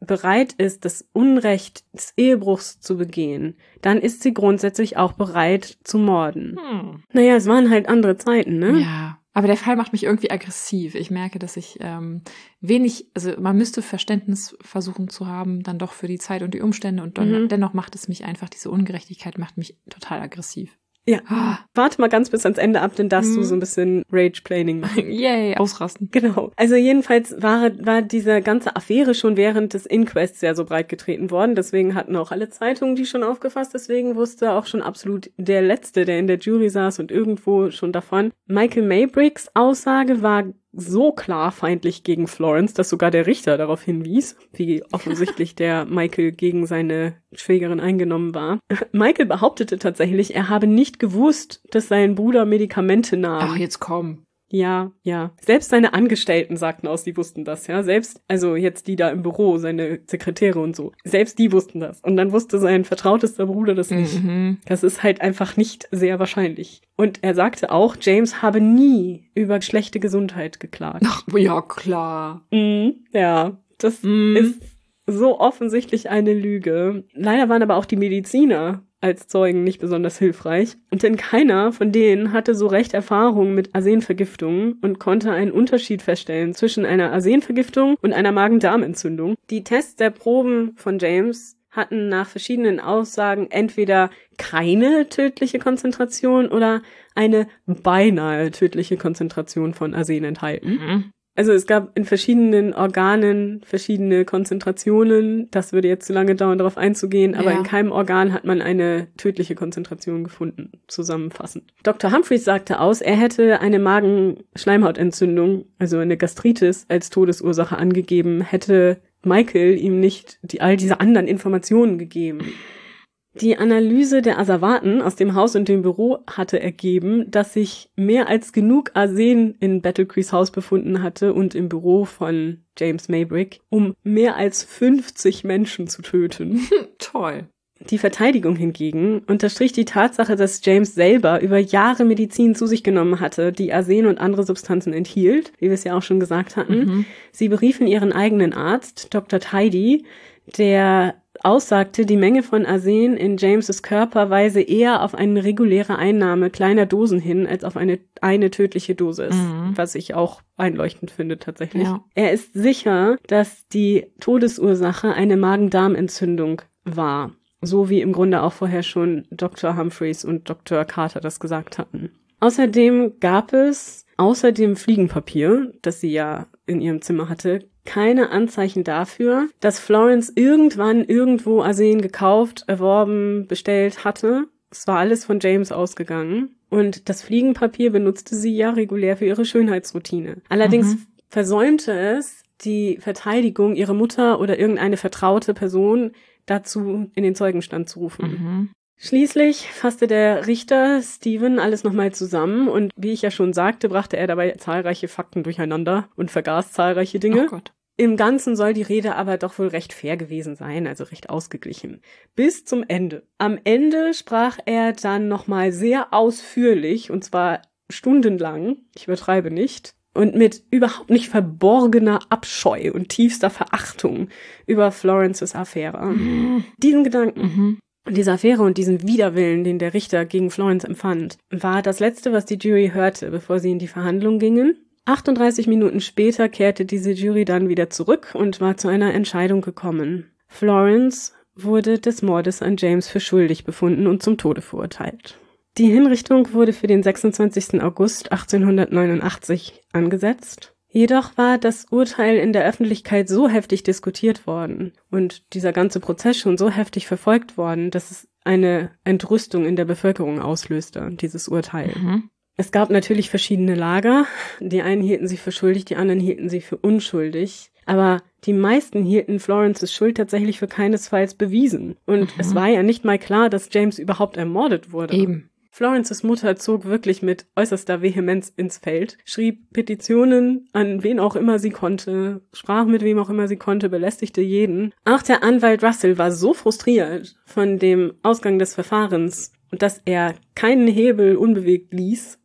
bereit ist, das Unrecht des Ehebruchs zu begehen, dann ist sie grundsätzlich auch bereit zu morden. Hm. Naja, es waren halt andere Zeiten, ne? Ja, aber der Fall macht mich irgendwie aggressiv. Ich merke, dass ich ähm, wenig, also man müsste Verständnis versuchen zu haben, dann doch für die Zeit und die Umstände und dann, mhm. dennoch macht es mich einfach, diese Ungerechtigkeit macht mich total aggressiv. Ja, ah. Warte mal ganz bis ans Ende ab, denn darfst hm. du so ein bisschen Rage-Planning machen. Yay, ausrasten. Genau. Also jedenfalls war, war diese ganze Affäre schon während des Inquests sehr so breit getreten worden. Deswegen hatten auch alle Zeitungen die schon aufgefasst. Deswegen wusste auch schon absolut der Letzte, der in der Jury saß und irgendwo schon davon. Michael Maybricks Aussage war so klar feindlich gegen Florence, dass sogar der Richter darauf hinwies, wie offensichtlich der Michael gegen seine Schwägerin eingenommen war. Michael behauptete tatsächlich, er habe nicht gewusst, dass sein Bruder Medikamente nahm. Ach, jetzt komm. Ja, ja. Selbst seine Angestellten sagten aus, die wussten das, ja. Selbst, also jetzt die da im Büro, seine Sekretäre und so. Selbst die wussten das. Und dann wusste sein vertrautester Bruder das nicht. Mhm. Das ist halt einfach nicht sehr wahrscheinlich. Und er sagte auch, James habe nie über schlechte Gesundheit geklagt. Ach, ja, klar. Mhm, ja, das mhm. ist so offensichtlich eine Lüge. Leider waren aber auch die Mediziner als Zeugen nicht besonders hilfreich. Denn keiner von denen hatte so recht Erfahrung mit Arsenvergiftungen und konnte einen Unterschied feststellen zwischen einer Arsenvergiftung und einer Magen-Darm-Entzündung. Die Tests der Proben von James hatten nach verschiedenen Aussagen entweder keine tödliche Konzentration oder eine beinahe tödliche Konzentration von Arsen enthalten. Mhm. Also es gab in verschiedenen Organen verschiedene Konzentrationen. Das würde jetzt zu lange dauern, darauf einzugehen. Aber ja. in keinem Organ hat man eine tödliche Konzentration gefunden, zusammenfassend. Doktor Humphreys sagte aus, er hätte eine Magenschleimhautentzündung, also eine Gastritis, als Todesursache angegeben, hätte Michael ihm nicht die, all diese anderen Informationen gegeben. Die Analyse der Asservaten aus dem Haus und dem Büro hatte ergeben, dass sich mehr als genug Arsen in Battlecrees Haus befunden hatte und im Büro von James Maybrick, um mehr als fünfzig Menschen zu töten. Toll. Die Verteidigung hingegen unterstrich die Tatsache, dass James selber über Jahre Medizin zu sich genommen hatte, die Arsen und andere Substanzen enthielt, wie wir es ja auch schon gesagt hatten. Mhm. Sie beriefen ihren eigenen Arzt, Doktor Tidy, der aussagte, die Menge von Arsen in James' Körper weise eher auf eine reguläre Einnahme kleiner Dosen hin, als auf eine eine tödliche Dosis, mhm. was ich auch einleuchtend finde tatsächlich. Ja. Er ist sicher, dass die Todesursache eine Magen-Darm-Entzündung war, so wie im Grunde auch vorher schon Doktor Humphreys und Doktor Carter das gesagt hatten. Außerdem gab es außer dem Fliegenpapier, das sie ja in ihrem Zimmer hatte, keine Anzeichen dafür, dass Florence irgendwann irgendwo Arsen gekauft, erworben, bestellt hatte. Es war alles von James ausgegangen. Und das Fliegenpapier benutzte sie ja regulär für ihre Schönheitsroutine. Allerdings mhm. versäumte es die Verteidigung, ihre Mutter oder irgendeine vertraute Person dazu in den Zeugenstand zu rufen. Mhm. Schließlich fasste der Richter Stephen alles nochmal zusammen und wie ich ja schon sagte, brachte er dabei zahlreiche Fakten durcheinander und vergaß zahlreiche Dinge. Oh Gott. Im Ganzen soll die Rede aber doch wohl recht fair gewesen sein, also recht ausgeglichen. Bis zum Ende. Am Ende sprach er dann nochmal sehr ausführlich, und zwar stundenlang, ich übertreibe nicht, und mit überhaupt nicht verborgener Abscheu und tiefster Verachtung über Florences Affäre. Mhm. Diesen Gedanken, mhm. diese Affäre und diesen Widerwillen, den der Richter gegen Florence empfand, war das Letzte, was die Jury hörte, bevor sie in die Verhandlung gingen. achtunddreißig Minuten später kehrte diese Jury dann wieder zurück und war zu einer Entscheidung gekommen. Florence wurde des Mordes an James für schuldig befunden und zum Tode verurteilt. Die Hinrichtung wurde für den sechsundzwanzigsten August achtzehnhundertneunundachtzig angesetzt. Jedoch war das Urteil in der Öffentlichkeit so heftig diskutiert worden und dieser ganze Prozess schon so heftig verfolgt worden, dass es eine Entrüstung in der Bevölkerung auslöste, dieses Urteil. Mhm. Es gab natürlich verschiedene Lager. Die einen hielten sie für schuldig, die anderen hielten sie für unschuldig. Aber die meisten hielten Florences Schuld tatsächlich für keinesfalls bewiesen. Und mhm. es war ja nicht mal klar, dass James überhaupt ermordet wurde. Eben. Florences Mutter zog wirklich mit äußerster Vehemenz ins Feld, schrieb Petitionen an wen auch immer sie konnte, sprach mit wem auch immer sie konnte, belästigte jeden. Auch der Anwalt Russell war so frustriert von dem Ausgang des Verfahrens, dass er keinen Hebel unbewegt ließ,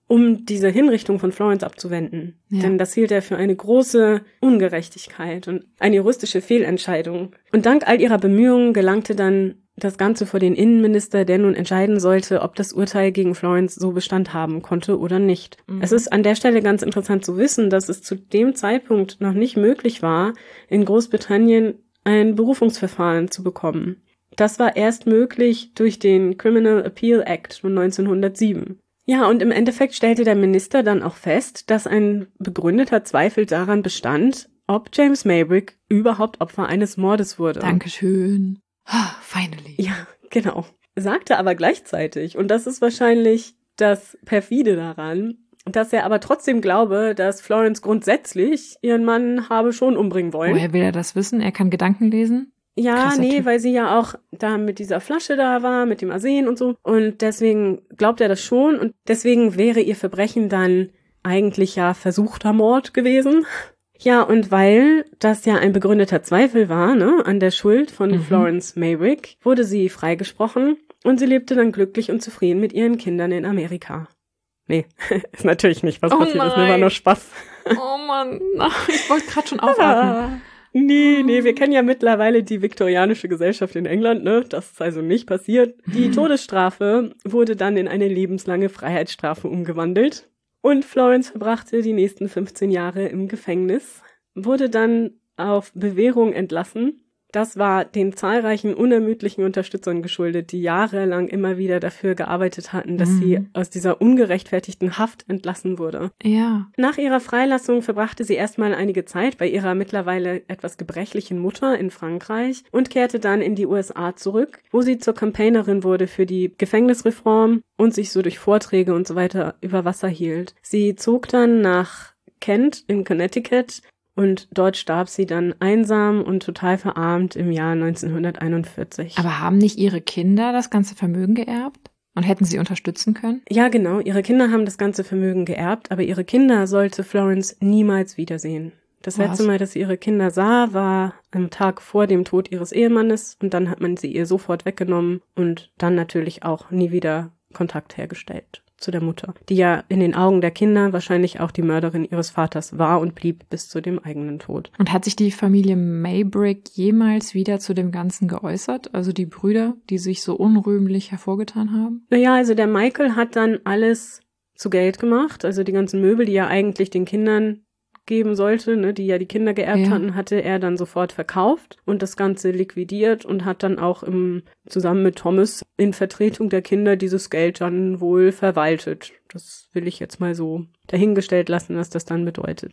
um diese Hinrichtung von Florence abzuwenden. Ja. Denn das hielt er für eine große Ungerechtigkeit und eine juristische Fehlentscheidung. Und dank all ihrer Bemühungen gelangte dann das Ganze vor den Innenminister, der nun entscheiden sollte, ob das Urteil gegen Florence so Bestand haben konnte oder nicht. Mhm. Es ist an der Stelle ganz interessant zu wissen, dass es zu dem Zeitpunkt noch nicht möglich war, in Großbritannien ein Berufungsverfahren zu bekommen. Das war erst möglich durch den Criminal Appeal Act von neunzehnhundertsieben. Ja, und im Endeffekt stellte der Minister dann auch fest, dass ein begründeter Zweifel daran bestand, ob James Maybrick überhaupt Opfer eines Mordes wurde. Dankeschön. Ah, finally. Ja, genau. Sagte aber gleichzeitig, und das ist wahrscheinlich das Perfide daran, dass er aber trotzdem glaube, dass Florence grundsätzlich ihren Mann habe schon umbringen wollen. Woher will er das wissen? Er kann Gedanken lesen? Ja, Krasser nee, Typ. Weil sie ja auch da mit dieser Flasche da war, mit dem Arsen und so. Und deswegen glaubt er das schon. Und deswegen wäre ihr Verbrechen dann eigentlich ja versuchter Mord gewesen. Ja, und weil das ja ein begründeter Zweifel war, ne, an der Schuld von mhm. Florence Maybrick, wurde sie freigesprochen und sie lebte dann glücklich und zufrieden mit ihren Kindern in Amerika. Nee, ist natürlich nicht, was oh passiert nein. ist, mir war nur Spaß. Oh Mann, nein, ich wollte gerade schon aufatmen. Nee, nee, wir kennen ja mittlerweile die viktorianische Gesellschaft in England, ne? Das ist also nicht passiert. Die Todesstrafe wurde dann in eine lebenslange Freiheitsstrafe umgewandelt. Und Florence verbrachte die nächsten fünfzehn Jahre im Gefängnis, wurde dann auf Bewährung entlassen. Das war den zahlreichen unermüdlichen Unterstützern geschuldet, die jahrelang immer wieder dafür gearbeitet hatten, dass mhm. sie aus dieser ungerechtfertigten Haft entlassen wurde. Ja. Nach ihrer Freilassung verbrachte sie erstmal einige Zeit bei ihrer mittlerweile etwas gebrechlichen Mutter in Frankreich und kehrte dann in die U S A zurück, wo sie zur Campaignerin wurde für die Gefängnisreform und sich so durch Vorträge und so weiter über Wasser hielt. Sie zog dann nach Kent in Connecticut, und dort starb sie dann einsam und total verarmt im Jahr neunzehnhunderteinundvierzig. Aber haben nicht ihre Kinder das ganze Vermögen geerbt? Und hätten sie unterstützen können? Ja, genau. Ihre Kinder haben das ganze Vermögen geerbt, aber ihre Kinder sollte Florence niemals wiedersehen. Das Was? letzte Mal, dass sie ihre Kinder sah, war am Tag vor dem Tod ihres Ehemannes. Und dann hat man sie ihr sofort weggenommen und dann natürlich auch nie wieder Kontakt hergestellt zu der Mutter, die ja in den Augen der Kinder wahrscheinlich auch die Mörderin ihres Vaters war und blieb bis zu dem eigenen Tod. Und hat sich die Familie Maybrick jemals wieder zu dem Ganzen geäußert? Also die Brüder, die sich so unrühmlich hervorgetan haben? Naja, also der Michael hat dann alles zu Geld gemacht, also die ganzen Möbel, die er eigentlich den Kindern geben sollte, ne, die ja die Kinder geerbt ja. hatten, hatte er dann sofort verkauft und das Ganze liquidiert und hat dann auch im, zusammen mit Thomas in Vertretung der Kinder dieses Geld dann wohl verwaltet. Das will ich jetzt mal so dahingestellt lassen, was das dann bedeutet.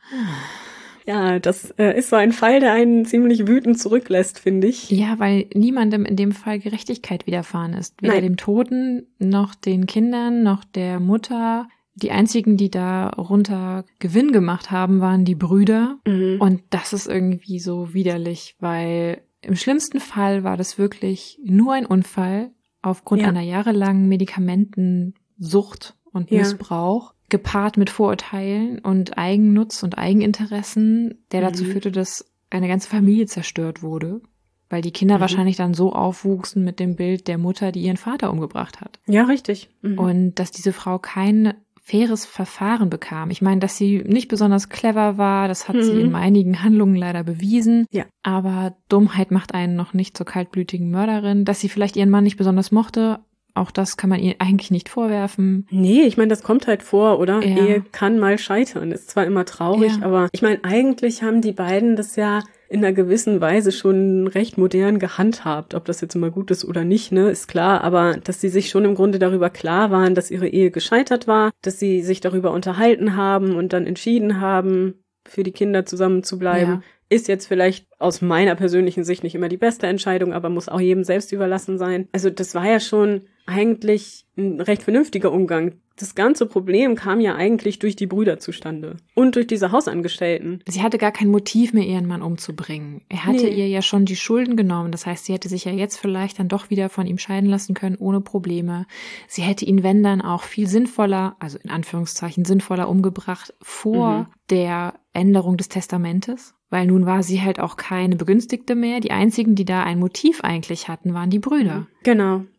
Ja, das äh, ist so ein Fall, der einen ziemlich wütend zurücklässt, finde ich. Ja, weil niemandem in dem Fall Gerechtigkeit widerfahren ist. Weder Nein. dem Toten, noch den Kindern, noch der Mutter. Die einzigen, die darunter Gewinn gemacht haben, waren die Brüder. Mhm. Und das ist irgendwie so widerlich, weil im schlimmsten Fall war das wirklich nur ein Unfall aufgrund ja. einer jahrelangen Medikamentensucht und ja. Missbrauch, gepaart mit Vorurteilen und Eigennutz und Eigeninteressen, der dazu mhm. führte, dass eine ganze Familie zerstört wurde. Weil die Kinder mhm. wahrscheinlich dann so aufwuchsen mit dem Bild der Mutter, die ihren Vater umgebracht hat. Ja, richtig. Mhm. Und dass diese Frau kein faires Verfahren bekam. Ich meine, dass sie nicht besonders clever war, das hat mhm. sie in einigen Handlungen leider bewiesen. Ja. Aber Dummheit macht einen noch nicht zur kaltblütigen Mörderin. Dass sie vielleicht ihren Mann nicht besonders mochte, auch das kann man ihr eigentlich nicht vorwerfen. Nee, ich meine, das kommt halt vor, oder? Ja. Ehe kann mal scheitern. Ist zwar immer traurig, ja. aber ich meine, eigentlich haben die beiden das ja in einer gewissen Weise schon recht modern gehandhabt. Ob das jetzt immer gut ist oder nicht, ne, ist klar. Aber dass sie sich schon im Grunde darüber klar waren, dass ihre Ehe gescheitert war, dass sie sich darüber unterhalten haben und dann entschieden haben, für die Kinder zusammen zu bleiben, ja. ist jetzt vielleicht aus meiner persönlichen Sicht nicht immer die beste Entscheidung, aber muss auch jedem selbst überlassen sein. Also das war ja schon eigentlich ein recht vernünftiger Umgang. Das ganze Problem kam ja eigentlich durch die Brüder zustande und durch diese Hausangestellten. Sie hatte gar kein Motiv mehr, ihren Mann umzubringen. Er hatte nee. ihr ja schon die Schulden genommen. Das heißt, sie hätte sich ja jetzt vielleicht dann doch wieder von ihm scheiden lassen können, ohne Probleme. Sie hätte ihn, wenn dann, auch viel sinnvoller, also in Anführungszeichen sinnvoller umgebracht, vor mhm. der Änderung des Testamentes. Weil nun war sie halt auch keine Begünstigte mehr. Die einzigen, die da ein Motiv eigentlich hatten, waren die Brüder. Genau.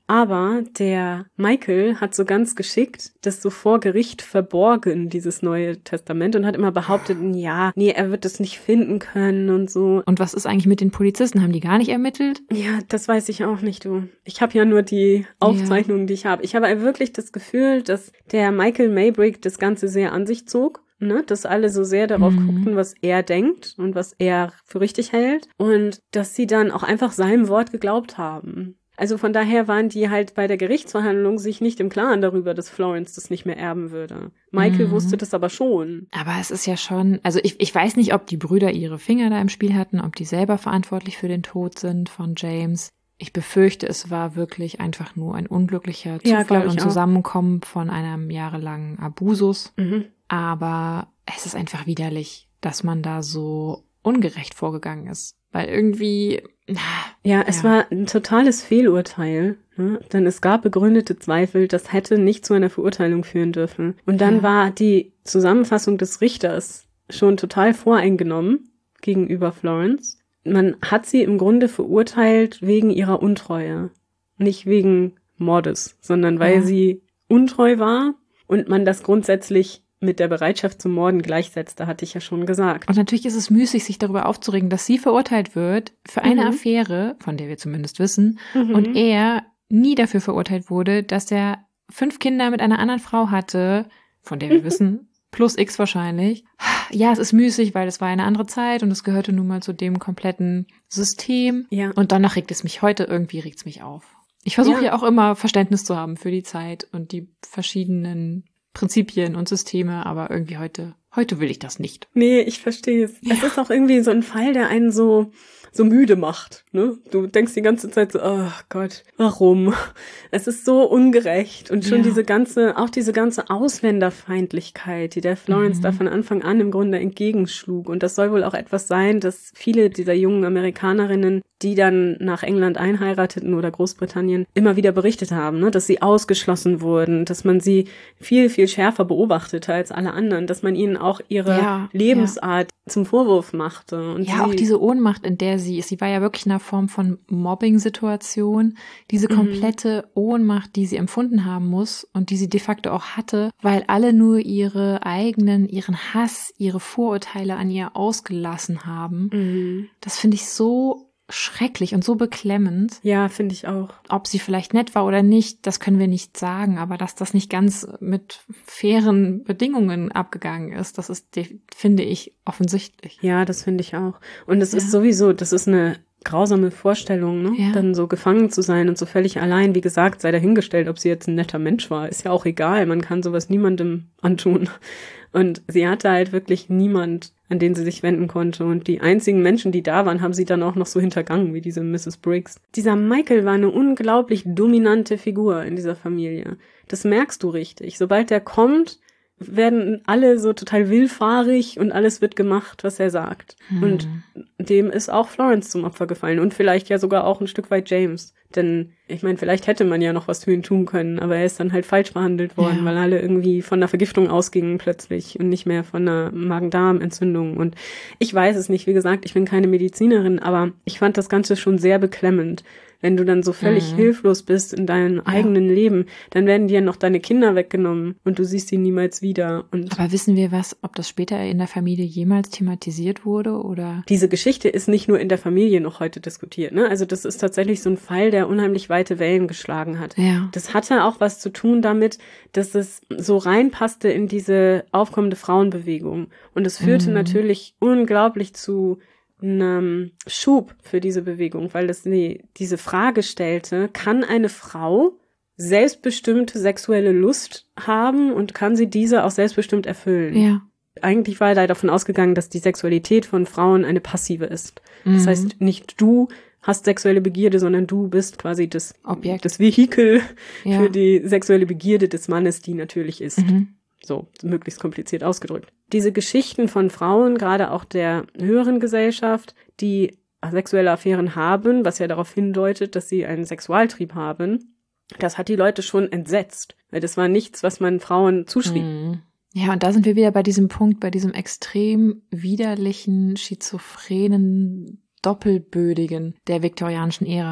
Aber der Michael hat so ganz geschickt das so vor Gericht verborgen, dieses Neue Testament, und hat immer behauptet, ja, nee, er wird es nicht finden können und so. Und was ist eigentlich mit den Polizisten? Haben die gar nicht ermittelt? Ja, das weiß ich auch nicht, du. Ich habe ja nur die Aufzeichnungen, ja. die ich habe. Ich habe wirklich das Gefühl, dass der Michael Maybrick das Ganze sehr an sich zog. Ne, dass alle so sehr darauf mhm. guckten, was er denkt und was er für richtig hält. Und dass sie dann auch einfach seinem Wort geglaubt haben. Also von daher waren die halt bei der Gerichtsverhandlung sich nicht im Klaren darüber, dass Florence das nicht mehr erben würde. Michael mhm. wusste das aber schon. Aber es ist ja schon, also ich, ich weiß nicht, ob die Brüder ihre Finger da im Spiel hatten, ob die selber verantwortlich für den Tod sind von James. Ich befürchte, es war wirklich einfach nur ein unglücklicher Zufall ja, und Zusammenkommen von einem jahrelangen Abusus. Mhm. Aber es ist einfach widerlich, dass man da so ungerecht vorgegangen ist. Weil irgendwie... Ja, es ja. war ein totales Fehlurteil. Ne? Denn es gab begründete Zweifel, das hätte nicht zu einer Verurteilung führen dürfen. Und dann ja. war die Zusammenfassung des Richters schon total voreingenommen gegenüber Florence. Man hat sie im Grunde verurteilt wegen ihrer Untreue. Nicht wegen Mordes, sondern weil ja. sie untreu war und man das grundsätzlich mit der Bereitschaft zum Morden gleichsetzte, hatte ich ja schon gesagt. Und natürlich ist es müßig, sich darüber aufzuregen, dass sie verurteilt wird für eine mhm. Affäre, von der wir zumindest wissen, mhm. und er nie dafür verurteilt wurde, dass er fünf Kinder mit einer anderen Frau hatte, von der wir wissen, plus X wahrscheinlich. Ja, es ist müßig, weil es war eine andere Zeit und es gehörte nun mal zu dem kompletten System. Ja. Und danach regt es mich heute, irgendwie regt es mich auf. Ich versuche ja. ja auch immer Verständnis zu haben für die Zeit und die verschiedenen Prinzipien und Systeme, aber irgendwie heute, heute will ich das nicht. Nee, ich verstehe es. Ja. Es ist auch irgendwie so ein Fall, der einen so, so müde macht, ne? Du denkst die ganze Zeit so, oh Gott, warum? Es ist so ungerecht und schon ja. diese ganze, auch diese ganze Ausländerfeindlichkeit, die der Florence mhm. da von Anfang an im Grunde entgegenschlug. Und das soll wohl auch etwas sein, dass viele dieser jungen Amerikanerinnen, die dann nach England einheirateten oder Großbritannien, immer wieder berichtet haben, ne, dass sie ausgeschlossen wurden, dass man sie viel, viel schärfer beobachtete als alle anderen, dass man ihnen auch ihre ja, Lebensart ja. zum Vorwurf machte. Und ja, sie, auch diese Ohnmacht, in der sie ist, sie war ja wirklich in einer Form von Mobbing-Situation, diese komplette mhm. Ohnmacht, die sie empfunden haben muss und die sie de facto auch hatte, weil alle nur ihre eigenen, ihren Hass, ihre Vorurteile an ihr ausgelassen haben. Mhm. Das finde ich so schrecklich und so beklemmend. Ja, finde ich auch. Ob sie vielleicht nett war oder nicht, das können wir nicht sagen, aber dass das nicht ganz mit fairen Bedingungen abgegangen ist, das ist, finde ich, offensichtlich. Ja, das finde ich auch. Und es ja. ist sowieso, das ist eine grausame Vorstellung, ne? Ja. Dann so gefangen zu sein und so völlig allein. Wie gesagt, sei dahingestellt, ob sie jetzt ein netter Mensch war, ist ja auch egal. Man kann sowas niemandem antun. Und sie hatte halt wirklich niemand, an den sie sich wenden konnte. Und die einzigen Menschen, die da waren, haben sie dann auch noch so hintergangen, wie diese Misses Briggs. Dieser Michael war eine unglaublich dominante Figur in dieser Familie. Das merkst du richtig. Sobald der kommt, werden alle so total willfahrig und alles wird gemacht, was er sagt. Hm. Und dem ist auch Florence zum Opfer gefallen und vielleicht ja sogar auch ein Stück weit James. Denn ich meine, vielleicht hätte man ja noch was für ihn tun können, aber er ist dann halt falsch behandelt worden, ja. weil alle irgendwie von einer Vergiftung ausgingen plötzlich und nicht mehr von einer Magen-Darm-Entzündung. Und ich weiß es nicht, wie gesagt, ich bin keine Medizinerin, aber ich fand das Ganze schon sehr beklemmend. Wenn du dann so völlig mhm. hilflos bist in deinem ja. eigenen Leben, dann werden dir noch deine Kinder weggenommen und du siehst sie niemals wieder. Und aber wissen wir was, ob das später in der Familie jemals thematisiert wurde oder? Diese Geschichte ist nicht nur in der Familie noch heute diskutiert, ne? Also das ist tatsächlich so ein Fall, der unheimlich weite Wellen geschlagen hat. Ja. Das hatte auch was zu tun damit, dass es so reinpasste in diese aufkommende Frauenbewegung. Und es führte mhm. natürlich unglaublich zu einen Schub für diese Bewegung, weil das die, diese Frage stellte, kann eine Frau selbstbestimmte sexuelle Lust haben und kann sie diese auch selbstbestimmt erfüllen? Ja. Eigentlich war er davon ausgegangen, dass die Sexualität von Frauen eine passive ist. Mhm. Das heißt, nicht du hast sexuelle Begierde, sondern du bist quasi das Objekt, das Vehikel ja. für die sexuelle Begierde des Mannes, die natürlich ist. Mhm. So, möglichst kompliziert ausgedrückt. Diese Geschichten von Frauen, gerade auch der höheren Gesellschaft, die sexuelle Affären haben, was ja darauf hindeutet, dass sie einen Sexualtrieb haben, das hat die Leute schon entsetzt. Weil das war nichts, was man Frauen zuschrieb. Mhm. Ja, und da sind wir wieder bei diesem Punkt, bei diesem extrem widerlichen, schizophrenen, doppelbödigen der viktorianischen Ära,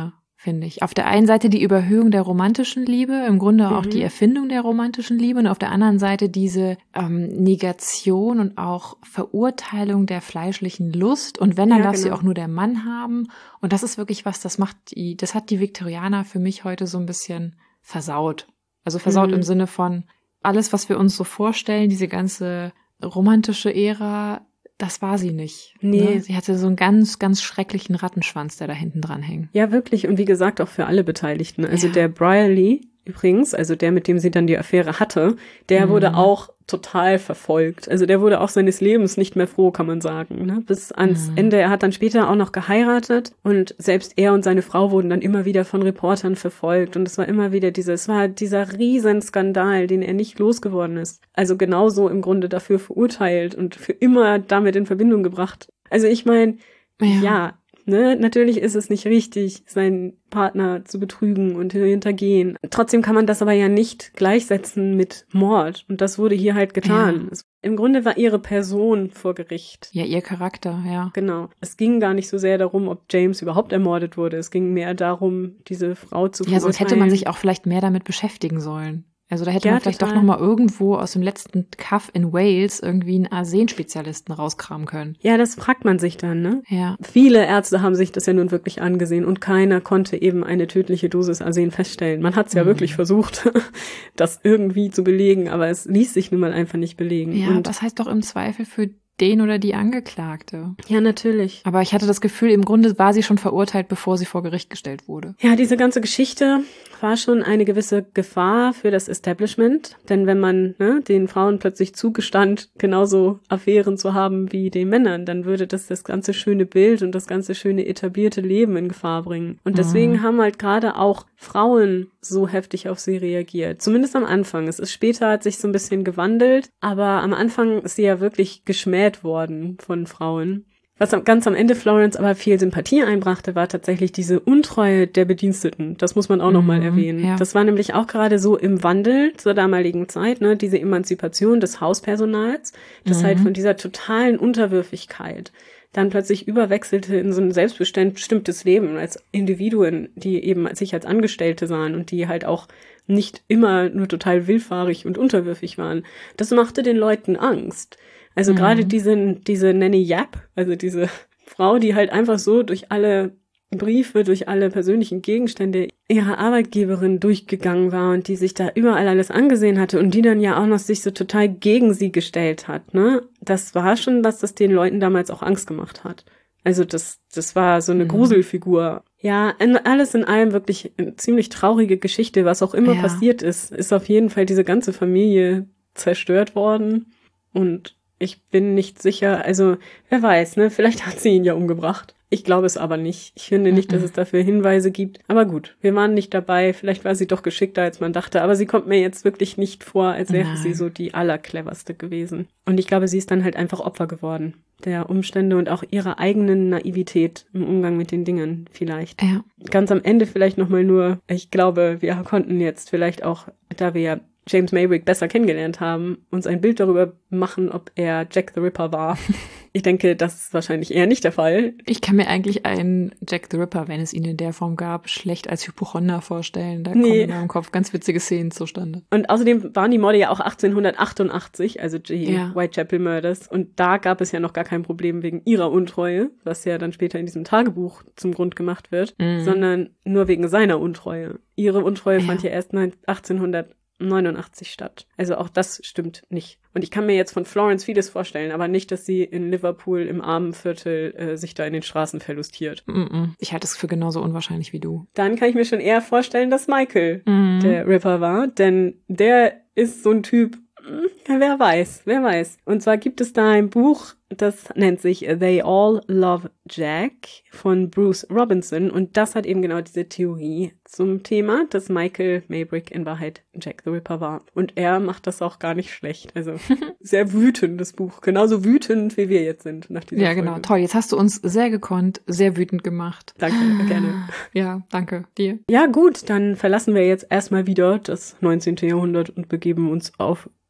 finde ich. Auf der einen Seite die Überhöhung der romantischen Liebe, im Grunde auch mhm. die Erfindung der romantischen Liebe und auf der anderen Seite diese ähm, Negation und auch Verurteilung der fleischlichen Lust und wenn, dann ja, darf genau. sie auch nur der Mann haben und das ist wirklich was, das macht die, das hat die Viktorianer für mich heute so ein bisschen versaut. Also versaut mhm. im Sinne von alles, was wir uns so vorstellen, diese ganze romantische Ära, das war sie nicht. Nee. Ne? Sie hatte so einen ganz, ganz schrecklichen Rattenschwanz, der da hinten dran hängt. Ja, wirklich. Und wie gesagt, auch für alle Beteiligten. Also ja. der Brierley übrigens, also der, mit dem sie dann die Affäre hatte, der mhm. wurde auch total verfolgt. Also der wurde auch seines Lebens nicht mehr froh, kann man sagen. Ne? Bis ans mhm. Ende. Er hat dann später auch noch geheiratet und selbst er und seine Frau wurden dann immer wieder von Reportern verfolgt. Und es war immer wieder dieses, es war dieser Riesenskandal, den er nicht losgeworden ist. Also genauso im Grunde dafür verurteilt und für immer damit in Verbindung gebracht. Also ich meine, ja, ja Ne, natürlich ist es nicht richtig, seinen Partner zu betrügen und hintergehen. Trotzdem kann man das aber ja nicht gleichsetzen mit Mord. Und das wurde hier halt getan. Ja. Im Grunde war ihre Person vor Gericht. Ja, ihr Charakter, ja. Genau. Es ging gar nicht so sehr darum, ob James überhaupt ermordet wurde. Es ging mehr darum, diese Frau zu verurteilen. Ja, sonst hätte man sich auch vielleicht mehr damit beschäftigen sollen. Also da hätte ja, man vielleicht total. doch noch mal irgendwo aus dem letzten Kaff in Wales irgendwie einen Arsen-Spezialisten rauskramen können. Ja, das fragt man sich dann, ne? Ja. Viele Ärzte haben sich das ja nun wirklich angesehen und keiner konnte eben eine tödliche Dosis Arsen feststellen. Man hat es ja mhm. wirklich versucht, das irgendwie zu belegen, aber es ließ sich nun mal einfach nicht belegen. Ja, und das heißt doch im Zweifel für den oder die Angeklagte. Ja, natürlich. Aber ich hatte das Gefühl, im Grunde war sie schon verurteilt, bevor sie vor Gericht gestellt wurde. Ja, diese ganze Geschichte war schon eine gewisse Gefahr für das Establishment. Denn wenn man ne, den Frauen plötzlich zugestand, genauso Affären zu haben wie den Männern, dann würde das das ganze schöne Bild und das ganze schöne etablierte Leben in Gefahr bringen. Und deswegen mhm. haben halt gerade auch Frauen so heftig auf sie reagiert. Zumindest am Anfang. Es ist später, hat sich so ein bisschen gewandelt. Aber am Anfang ist sie ja wirklich geschmäht worden von Frauen. Was ganz am Ende Florence aber viel Sympathie einbrachte, war tatsächlich diese Untreue der Bediensteten. Das muss man auch mhm, nochmal erwähnen. Ja. Das war nämlich auch gerade so im Wandel zur damaligen Zeit, ne, diese Emanzipation des Hauspersonals, das mhm. halt von dieser totalen Unterwürfigkeit dann plötzlich überwechselte in so ein selbstbestimmtes Leben als Individuen, die eben sich als Angestellte sahen und die halt auch nicht immer nur total willfahrig und unterwürfig waren. Das machte den Leuten Angst. Also mhm. gerade diese, diese Nanny Yap, also diese Frau, die halt einfach so durch alle Briefe, durch alle persönlichen Gegenstände ihrer Arbeitgeberin durchgegangen war und die sich da überall alles angesehen hatte und die dann ja auch noch sich so total gegen sie gestellt hat, ne? Das war schon was, das den Leuten damals auch Angst gemacht hat. Also das, das war so eine mhm. Gruselfigur. Ja, in, alles in allem wirklich eine ziemlich traurige Geschichte, was auch immer ja. passiert ist, ist auf jeden Fall diese ganze Familie zerstört worden und ich bin nicht sicher, also wer weiß, ne? Vielleicht hat sie ihn ja umgebracht. Ich glaube es aber nicht. Ich finde nicht, dass es dafür Hinweise gibt. Aber gut, wir waren nicht dabei. Vielleicht war sie doch geschickter, als man dachte. Aber sie kommt mir jetzt wirklich nicht vor, als wäre Nein. sie so die allercleverste gewesen. Und ich glaube, sie ist dann halt einfach Opfer geworden der Umstände und auch ihrer eigenen Naivität im Umgang mit den Dingen vielleicht. Ja. Ganz am Ende vielleicht nochmal nur, ich glaube, wir konnten jetzt vielleicht auch, da wir ja James Maybrick besser kennengelernt haben, uns ein Bild darüber machen, ob er Jack the Ripper war. Ich denke, das ist wahrscheinlich eher nicht der Fall. Ich kann mir eigentlich einen Jack the Ripper, wenn es ihn in der Form gab, schlecht als Hypochonder vorstellen. Da nee. kommen in meinem Kopf ganz witzige Szenen zustande. Und außerdem waren die Morde ja auch achtzehnhundertachtundachtzig, also die ja. Whitechapel Murders. Und da gab es ja noch gar kein Problem wegen ihrer Untreue, was ja dann später in diesem Tagebuch zum Grund gemacht wird, mhm. sondern nur wegen seiner Untreue. Ihre Untreue ja. fand ja erst achtzehnhundertneunundachtzig statt. Also auch das stimmt nicht. Und ich kann mir jetzt von Florence vieles vorstellen, aber nicht, dass sie in Liverpool im Armenviertel äh, sich da in den Straßen verlustiert. Mm-mm. Ich halte es für genauso unwahrscheinlich wie du. Dann kann ich mir schon eher vorstellen, dass Michael mm. der Ripper war, denn der ist so ein Typ, ja, wer weiß, wer weiß. Und zwar gibt es da ein Buch, das nennt sich They All Love Jack von Bruce Robinson und das hat eben genau diese Theorie zum Thema, dass Michael Maybrick in Wahrheit Jack the Ripper war. Und er macht das auch gar nicht schlecht. Also sehr wütendes Buch. Genauso wütend, wie wir jetzt sind nach dieser Ja, Folge. genau. Toll. Jetzt hast du uns sehr gekonnt, sehr wütend gemacht. Danke, gerne. Ja, danke dir. Ja, gut, dann verlassen wir jetzt erstmal wieder das neunzehnte Jahrhundert und begeben uns auf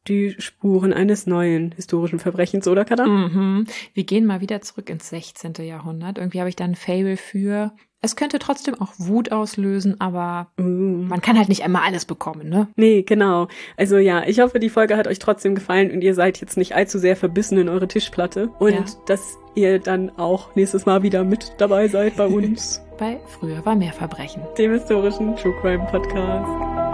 die Spuren eines neuen historischen Verbrechens, oder Kada? Mhm. Wir gehen mal wieder zurück ins sechzehnte. Jahrhundert. Irgendwie habe ich da ein Faible für. Es könnte trotzdem auch Wut auslösen, aber mm. man kann halt nicht einmal alles bekommen, ne? Nee, genau. Also ja, ich hoffe, die Folge hat euch trotzdem gefallen und ihr seid jetzt nicht allzu sehr verbissen in eure Tischplatte. Und ja. dass ihr dann auch nächstes Mal wieder mit dabei seid bei uns. Bei Früher war mehr Verbrechen. Dem historischen True Crime Podcast.